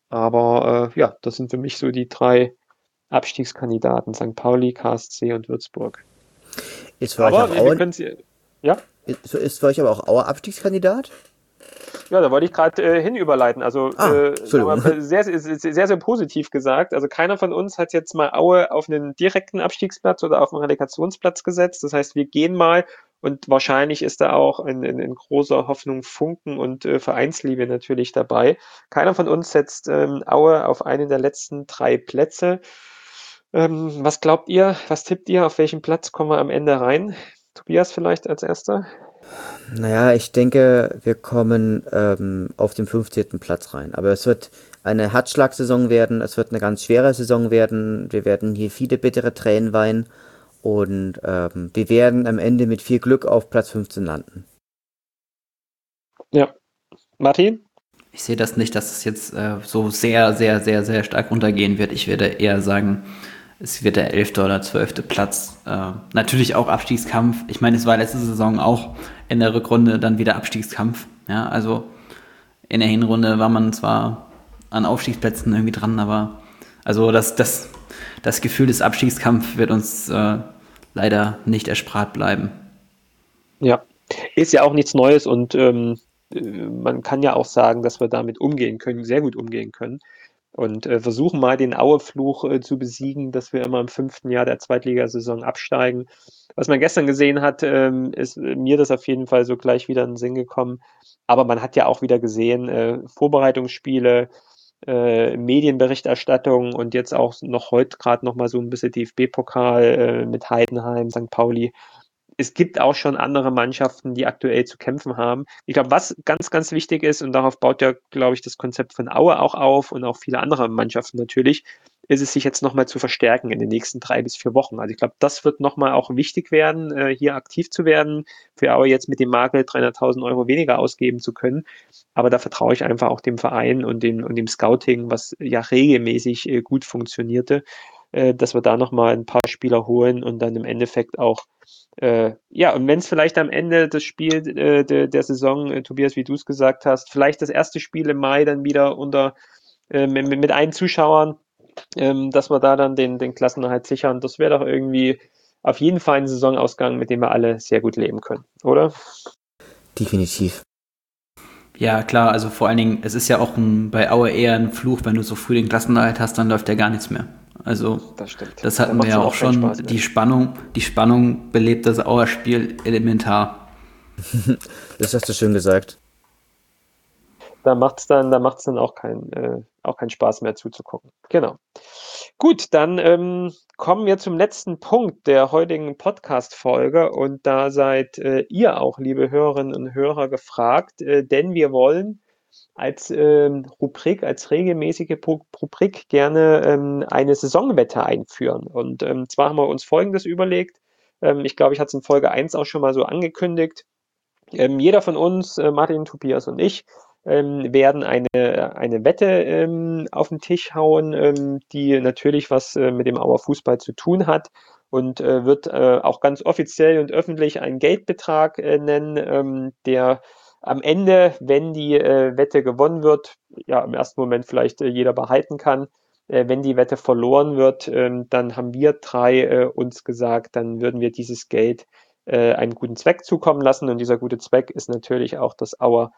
Aber äh, ja, das sind für mich so die drei Abstiegskandidaten: Sankt Pauli, K S C und Würzburg. Ist für euch auch Aber wir, wir Aue, können sie, ja, ist, ist für euch aber auch Aue Abstiegskandidat? ja, da wollte ich gerade äh, hinüberleiten. Also, Ah, äh, sagen wir Entschuldigung. mal, sehr, sehr, sehr, sehr positiv gesagt. Also, keiner von uns hat jetzt mal Aue auf einen direkten Abstiegsplatz oder auf einen Relegationsplatz gesetzt. Das heißt, wir gehen mal, und wahrscheinlich ist da auch in, in, in großer Hoffnung Funken und äh, Vereinsliebe natürlich dabei. Keiner von uns setzt ähm, Aue auf einen der letzten drei Plätze. Ähm, was glaubt ihr? Was tippt ihr? Auf welchen Platz kommen wir am Ende rein? Tobias vielleicht als erster? Naja, ich denke, wir kommen ähm, auf den fünfzehnten Platz rein. Aber es wird eine Herzschlagsaison werden, es wird eine ganz schwere Saison werden. Wir werden hier viele bittere Tränen weinen und ähm, wir werden am Ende mit viel Glück auf Platz fünfzehn landen. Ja. Martin? Ich sehe das nicht, dass es jetzt äh, so sehr, sehr, sehr, sehr stark runtergehen wird. Ich würde eher sagen, es wird der elfte oder zwölfte Platz. Äh, natürlich auch Abstiegskampf. Ich meine, es war letzte Saison auch in der Rückrunde dann wieder Abstiegskampf. Ja, also in der Hinrunde war man zwar an Aufstiegsplätzen irgendwie dran, aber also das, das, das Gefühl des Abstiegskampfs wird uns äh, leider nicht erspart bleiben. Ja, ist ja auch nichts Neues, und ähm, äh, man kann ja auch sagen, dass wir damit umgehen können, sehr gut umgehen können, und äh, versuchen mal den Aue-Fluch äh, zu besiegen, dass wir immer im fünften Jahr der Zweitligasaison absteigen. Was man gestern gesehen hat, ähm, ist äh, mir das auf jeden Fall so gleich wieder in den Sinn gekommen. Aber man hat ja auch wieder gesehen, äh, Vorbereitungsspiele, äh, Medienberichterstattung, und jetzt auch noch heute gerade noch mal so ein bisschen D F B-Pokal äh, mit Heidenheim, Sankt Pauli. Es gibt auch schon andere Mannschaften, die aktuell zu kämpfen haben. Ich glaube, was ganz, ganz wichtig ist, und darauf baut ja, glaube ich, das Konzept von Aue auch auf und auch viele andere Mannschaften natürlich, ist es, sich jetzt nochmal zu verstärken in den nächsten drei bis vier Wochen. Also ich glaube, das wird nochmal auch wichtig werden, äh, hier aktiv zu werden, für Aue jetzt mit dem Makel dreihunderttausend Euro weniger ausgeben zu können. Aber da vertraue ich einfach auch dem Verein und dem, und dem Scouting, was ja regelmäßig äh, gut funktionierte, äh, dass wir da nochmal ein paar Spieler holen und dann im Endeffekt auch äh, ja, und wenn es vielleicht am Ende des Spiels äh, de, der Saison, äh, Tobias, wie du es gesagt hast, vielleicht das erste Spiel im Mai dann wieder unter äh, mit, mit allen Zuschauern, ähm, dass wir da dann den, den Klassenerhalt sichern, das wäre doch irgendwie auf jeden Fall ein Saisonausgang, mit dem wir alle sehr gut leben können, oder? Definitiv. Ja, klar, also vor allen Dingen, es ist ja auch ein, bei Aue eher ein Fluch, wenn du so früh den Klassenerhalt hast, dann läuft ja gar nichts mehr. Also, Das stimmt. das Da hatten wir macht's ja dann auch auch keinen schon. Spaß mehr. Die Spannung, die Spannung belebt das Auer Spiel elementar. Das hast du schön gesagt. Da macht's dann, da macht's dann auch keinen, äh, auch keinen Spaß mehr zuzugucken. Genau. Gut, dann ähm, kommen wir zum letzten Punkt der heutigen Podcast-Folge und da seid äh, ihr auch, liebe Hörerinnen und Hörer, gefragt, äh, denn wir wollen als ähm, Rubrik, als regelmäßige Pu- Rubrik gerne ähm, eine Saisonwette einführen. Und ähm, zwar haben wir uns Folgendes überlegt. Ähm, ich glaube, ich hatte es in Folge eins auch schon mal so angekündigt. Ähm, jeder von uns, äh, Martin, Tobias und ich, ähm, werden eine, eine Wette ähm, auf den Tisch hauen, ähm, die natürlich was äh, mit dem Auer Fußball zu tun hat und äh, wird äh, auch ganz offiziell und öffentlich einen Geldbetrag äh, nennen, ähm, der am Ende, wenn die äh, Wette gewonnen wird, ja im ersten Moment vielleicht äh, jeder behalten kann. Äh, wenn die Wette verloren wird, ähm, dann haben wir drei äh, uns gesagt, dann würden wir dieses Geld äh, einen guten Zweck zukommen lassen. Und dieser gute Zweck ist natürlich auch das Auer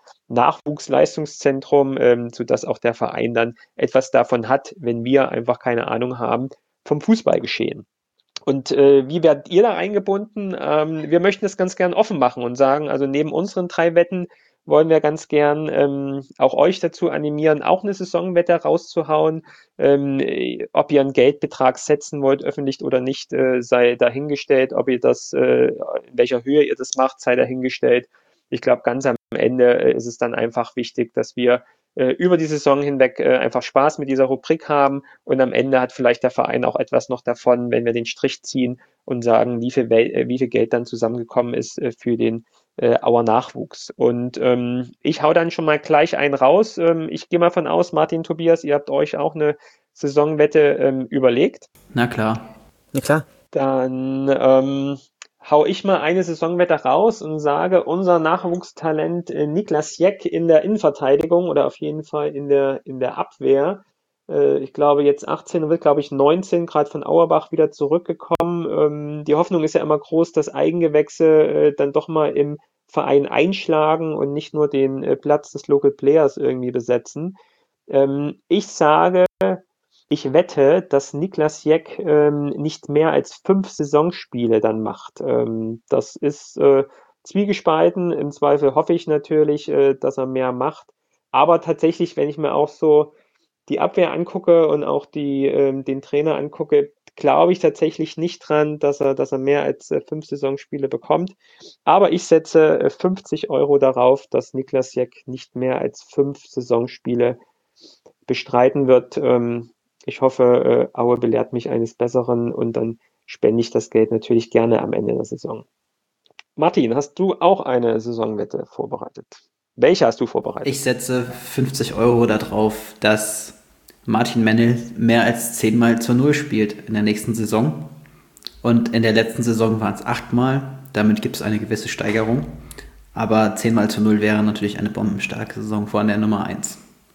Nachwuchsleistungszentrum, ähm, sodass auch der Verein dann etwas davon hat, wenn wir einfach keine Ahnung haben vom Fußballgeschehen. Und äh, wie werdet ihr da eingebunden? Ähm, wir möchten das ganz gern offen machen und sagen, also neben unseren drei Wetten wollen wir ganz gern ähm, auch euch dazu animieren, auch eine Saisonwette rauszuhauen. Ähm, äh, ob ihr einen Geldbetrag setzen wollt, öffentlich oder nicht, äh, sei dahingestellt. Ob ihr das, äh, in welcher Höhe ihr das macht, sei dahingestellt. Ich glaube, ganz am Ende äh, ist es dann einfach wichtig, dass wir äh, über die Saison hinweg äh, einfach Spaß mit dieser Rubrik haben und am Ende hat vielleicht der Verein auch etwas noch davon, wenn wir den Strich ziehen und sagen, wie viel, Wel äh, wie viel Geld dann zusammengekommen ist äh, für den äh, Auer Nachwuchs. Und ähm, ich hau dann schon mal gleich einen raus. Ähm, ich gehe mal von aus, Martin, Tobias, ihr habt euch auch eine Saisonwette ähm, überlegt. Na klar. Ja klar. Dann ähm, hau ich mal eine Saisonwette raus und sage, unser Nachwuchstalent äh, Niklas Jeck in der Innenverteidigung oder auf jeden Fall in der, in der Abwehr. Äh, ich glaube jetzt achtzehn und wird, glaube ich, neunzehn, gerade von Auerbach wieder zurückgekommen. Ähm, die Hoffnung ist ja immer groß, dass Eigengewächse äh, dann doch mal im Verein einschlagen und nicht nur den äh, Platz des Local Players irgendwie besetzen. Ähm, ich sage, ich wette, dass Niklas Jeck ähm, nicht mehr als fünf Saisonspiele dann macht. Ähm, das ist äh, zwiegespalten. Im Zweifel hoffe ich natürlich, äh, dass er mehr macht. Aber tatsächlich, wenn ich mir auch so die Abwehr angucke und auch die, ähm, den Trainer angucke, glaube ich tatsächlich nicht dran, dass er, dass er mehr als äh, fünf Saisonspiele bekommt. Aber ich setze äh, fünfzig Euro darauf, dass Niklas Jeck nicht mehr als fünf Saisonspiele bestreiten wird. Ähm, ich hoffe, äh, Aue belehrt mich eines Besseren und dann spende ich das Geld natürlich gerne am Ende der Saison. Martin, hast du auch eine Saisonwette vorbereitet? Welche hast du vorbereitet? Ich setze fünfzig Euro darauf, dass Martin Mennel mehr als zehnmal zur Null spielt in der nächsten Saison. Und in der letzten Saison waren es achtmal. Damit gibt es eine gewisse Steigerung. Aber zehnmal zu Null wäre natürlich eine bombenstarke Saison vor der Nummer eins.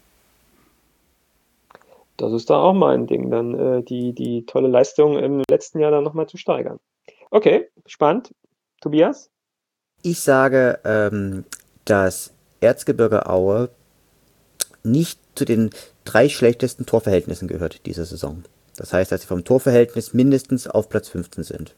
Das ist da auch mal ein Ding, dann äh, die, die tolle Leistung im letzten Jahr dann nochmal zu steigern. Okay, spannend. Tobias? Ich sage, ähm, dass Erzgebirge Aue nicht zu den drei schlechtesten Torverhältnissen gehört diese Saison. Das heißt, dass sie vom Torverhältnis mindestens auf Platz fünfzehn sind.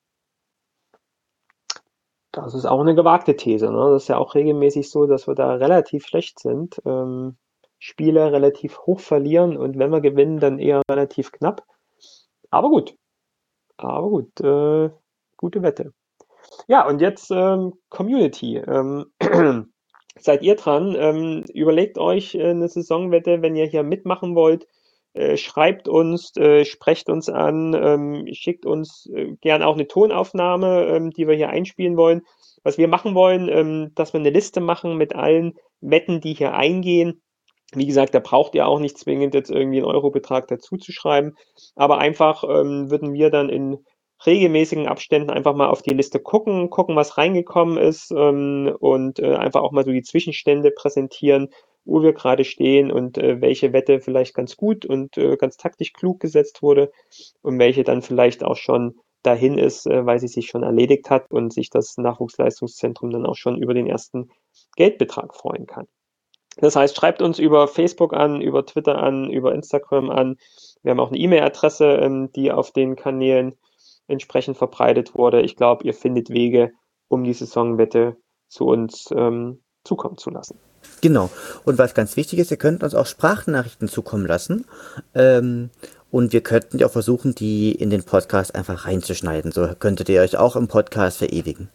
Das ist auch eine gewagte These. Ne? Das ist ja auch regelmäßig so, dass wir da relativ schlecht sind. Ähm, Spiele relativ hoch verlieren und wenn wir gewinnen, dann eher relativ knapp. Aber gut. Aber gut. Äh, gute Wette. Ja, und jetzt ähm, Community. Ähm, seid ihr dran? Ähm, überlegt euch äh, eine Saisonwette, wenn ihr hier mitmachen wollt. Äh, schreibt uns, äh, sprecht uns an, ähm, schickt uns äh, gern auch eine Tonaufnahme, ähm, die wir hier einspielen wollen. Was wir machen wollen, ähm, dass wir eine Liste machen mit allen Wetten, die hier eingehen. Wie gesagt, da braucht ihr auch nicht zwingend jetzt irgendwie einen Eurobetrag dazu zu schreiben, aber einfach ähm, würden wir dann in regelmäßigen Abständen einfach mal auf die Liste gucken, gucken, was reingekommen ist ähm, und äh, einfach auch mal so die Zwischenstände präsentieren, wo wir gerade stehen und äh, welche Wette vielleicht ganz gut und äh, ganz taktisch klug gesetzt wurde und welche dann vielleicht auch schon dahin ist, äh, weil sie sich schon erledigt hat und sich das Nachwuchsleistungszentrum dann auch schon über den ersten Geldbetrag freuen kann. Das heißt, schreibt uns über Facebook an, über Twitter an, über Instagram an. Wir haben auch eine E-Mail-Adresse, ähm, die auf den Kanälen entsprechend verbreitet wurde. Ich glaube, ihr findet Wege, um die Saisonwette zu uns ähm, zukommen zu lassen. Genau. Und was ganz wichtig ist, ihr könnt uns auch Sprachnachrichten zukommen lassen. Ähm, und wir könnten ja auch versuchen, die in den Podcast einfach reinzuschneiden. So könntet ihr euch auch im Podcast verewigen.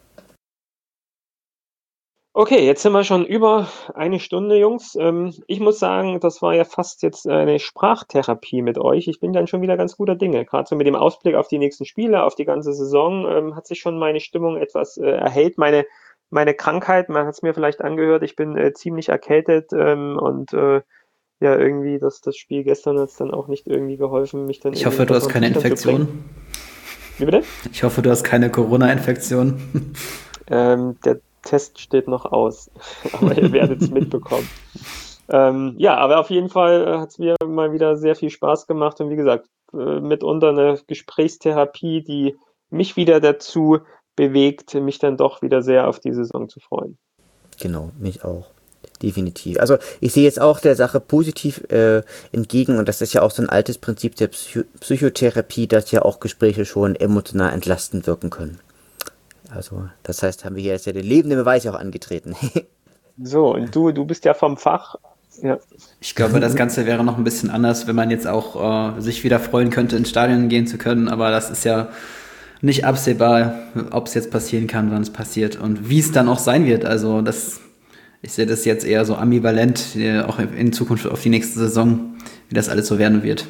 Okay, jetzt sind wir schon über eine Stunde, Jungs. Ähm, ich muss sagen, das war ja fast jetzt eine Sprachtherapie mit euch. Ich bin dann schon wieder ganz guter Dinge. Gerade so mit dem Ausblick auf die nächsten Spiele, auf die ganze Saison, ähm, hat sich schon meine Stimmung etwas äh, erhellt. Meine, meine Krankheit, man hat es mir vielleicht angehört, ich bin äh, ziemlich erkältet ähm, und äh, ja, irgendwie, das, das Spiel gestern hat es dann auch nicht irgendwie geholfen, mich dann Ich hoffe, du hast keine Infektion. Wie bitte? Ich hoffe, du hast keine Corona-Infektion. Ähm, der Test steht noch aus, aber ihr werdet es mitbekommen. Ähm, ja, aber auf jeden Fall äh, hat es mir mal wieder sehr viel Spaß gemacht und wie gesagt, äh, mitunter eine Gesprächstherapie, die mich wieder dazu bewegt, mich dann doch wieder sehr auf die Saison zu freuen. Genau, mich auch. Definitiv. Also ich sehe jetzt auch der Sache positiv äh, entgegen und das ist ja auch so ein altes Prinzip der Psycho- Psychotherapie, dass ja auch Gespräche schon emotional entlastend wirken können. Also das heißt, haben wir hier jetzt ja den lebenden Beweis auch angetreten. So, und du, du bist ja vom Fach. Ja. Ich glaube, das Ganze wäre noch ein bisschen anders, wenn man jetzt auch äh, sich wieder freuen könnte, ins Stadion gehen zu können, aber das ist ja nicht absehbar, ob es jetzt passieren kann, wann es passiert und wie es dann auch sein wird. Also das Ich sehe das jetzt eher so ambivalent, auch in Zukunft auf die nächste Saison, wie das alles so werden wird.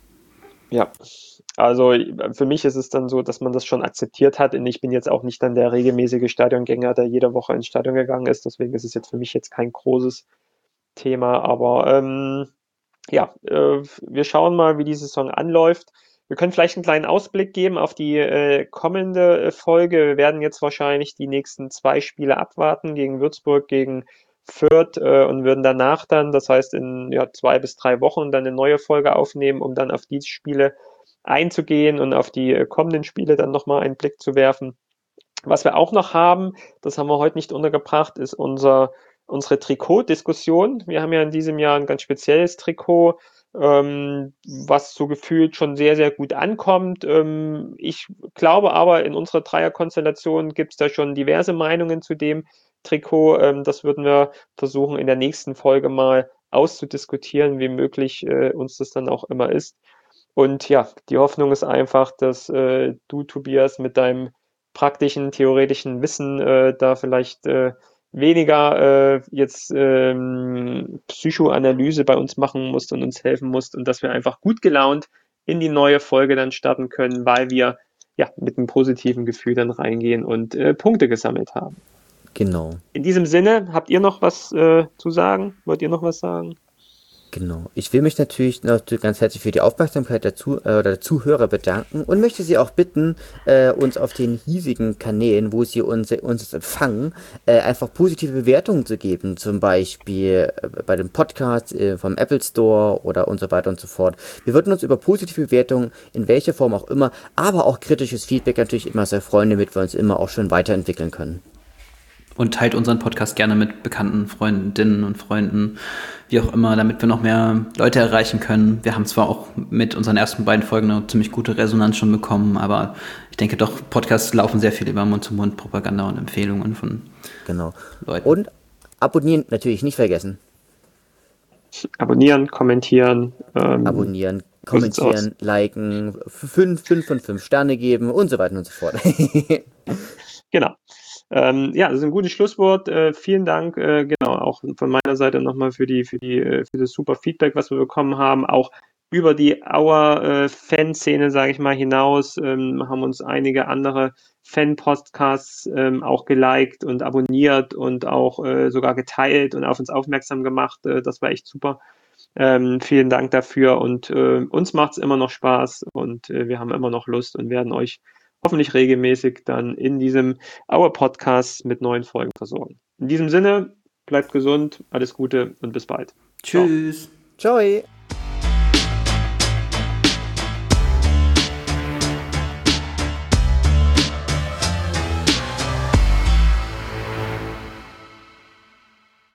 Ja, also für mich ist es dann so, dass man das schon akzeptiert hat und ich bin jetzt auch nicht dann der regelmäßige Stadiongänger, der jede Woche ins Stadion gegangen ist, deswegen ist es jetzt für mich jetzt kein großes Thema, aber ähm, ja, äh, wir schauen mal, wie die Saison anläuft. Wir können vielleicht einen kleinen Ausblick geben auf die äh, kommende Folge. Wir werden jetzt wahrscheinlich die nächsten zwei Spiele abwarten, gegen Würzburg, gegen Fürth äh, und würden danach dann, das heißt in ja, zwei bis drei Wochen, dann eine neue Folge aufnehmen, um dann auf diese Spiele einzugehen und auf die äh, kommenden Spiele dann nochmal einen Blick zu werfen. Was wir auch noch haben, das haben wir heute nicht untergebracht, ist unser, unsere Trikot-Diskussion. Wir haben ja in diesem Jahr ein ganz spezielles Trikot, ähm, was so gefühlt schon sehr, sehr gut ankommt. Ähm, ich glaube aber, in unserer Dreierkonstellation gibt es da schon diverse Meinungen zu dem Trikot. Ähm, das würden wir versuchen in der nächsten Folge mal auszudiskutieren, wie möglich äh, uns das dann auch immer ist. Und ja, die Hoffnung ist einfach, dass äh, du, Tobias, mit deinem praktischen, theoretischen Wissen äh, da vielleicht äh, weniger äh, jetzt ähm, Psychoanalyse bei uns machen musst und uns helfen musst und dass wir einfach gut gelaunt in die neue Folge dann starten können, weil wir ja mit einem positiven Gefühl dann reingehen und äh, Punkte gesammelt haben. Genau. In diesem Sinne, habt ihr noch was äh, zu sagen? Wollt ihr noch was sagen? Genau. Ich will mich natürlich noch ganz herzlich für die Aufmerksamkeit der, Zu äh, der Zuhörer bedanken und möchte Sie auch bitten, äh, uns auf den hiesigen Kanälen, wo Sie uns, uns empfangen, äh, einfach positive Bewertungen zu geben. Zum Beispiel äh, bei dem Podcast äh, vom Apple Store oder und so weiter und so fort. Wir würden uns über positive Bewertungen in welcher Form auch immer, aber auch kritisches Feedback natürlich immer sehr freuen, damit wir uns immer auch schön weiterentwickeln können. Und teilt unseren Podcast gerne mit bekannten Freundinnen und Freunden, wie auch immer, damit wir noch mehr Leute erreichen können. Wir haben zwar auch mit unseren ersten beiden Folgen eine ziemlich gute Resonanz schon bekommen, aber ich denke doch, Podcasts laufen sehr viel über Mund-zu-Mund-Propaganda und Empfehlungen von genau. Leuten. Und abonnieren natürlich nicht vergessen. Abonnieren, kommentieren. Ähm, abonnieren, kommentieren, liken, fünf, fünf von fünf Sterne geben und so weiter und so fort. Genau. Ähm, ja, das ist ein gutes Schlusswort. Äh, vielen Dank, äh, genau, auch von meiner Seite nochmal für die, für die, äh, für das super Feedback, was wir bekommen haben. Auch über die Auer äh, Fanszene, sage ich mal, hinaus ähm, haben uns einige andere Fan-Podcasts ähm, auch geliked und abonniert und auch äh, sogar geteilt und auf uns aufmerksam gemacht. Äh, das war echt super. Ähm, vielen Dank dafür und äh, uns macht es immer noch Spaß und äh, wir haben immer noch Lust und werden euch hoffentlich regelmäßig dann in diesem Our Podcast mit neuen Folgen versorgen. In diesem Sinne, bleibt gesund, alles Gute und bis bald. Tschüss. Ciao. Ciao.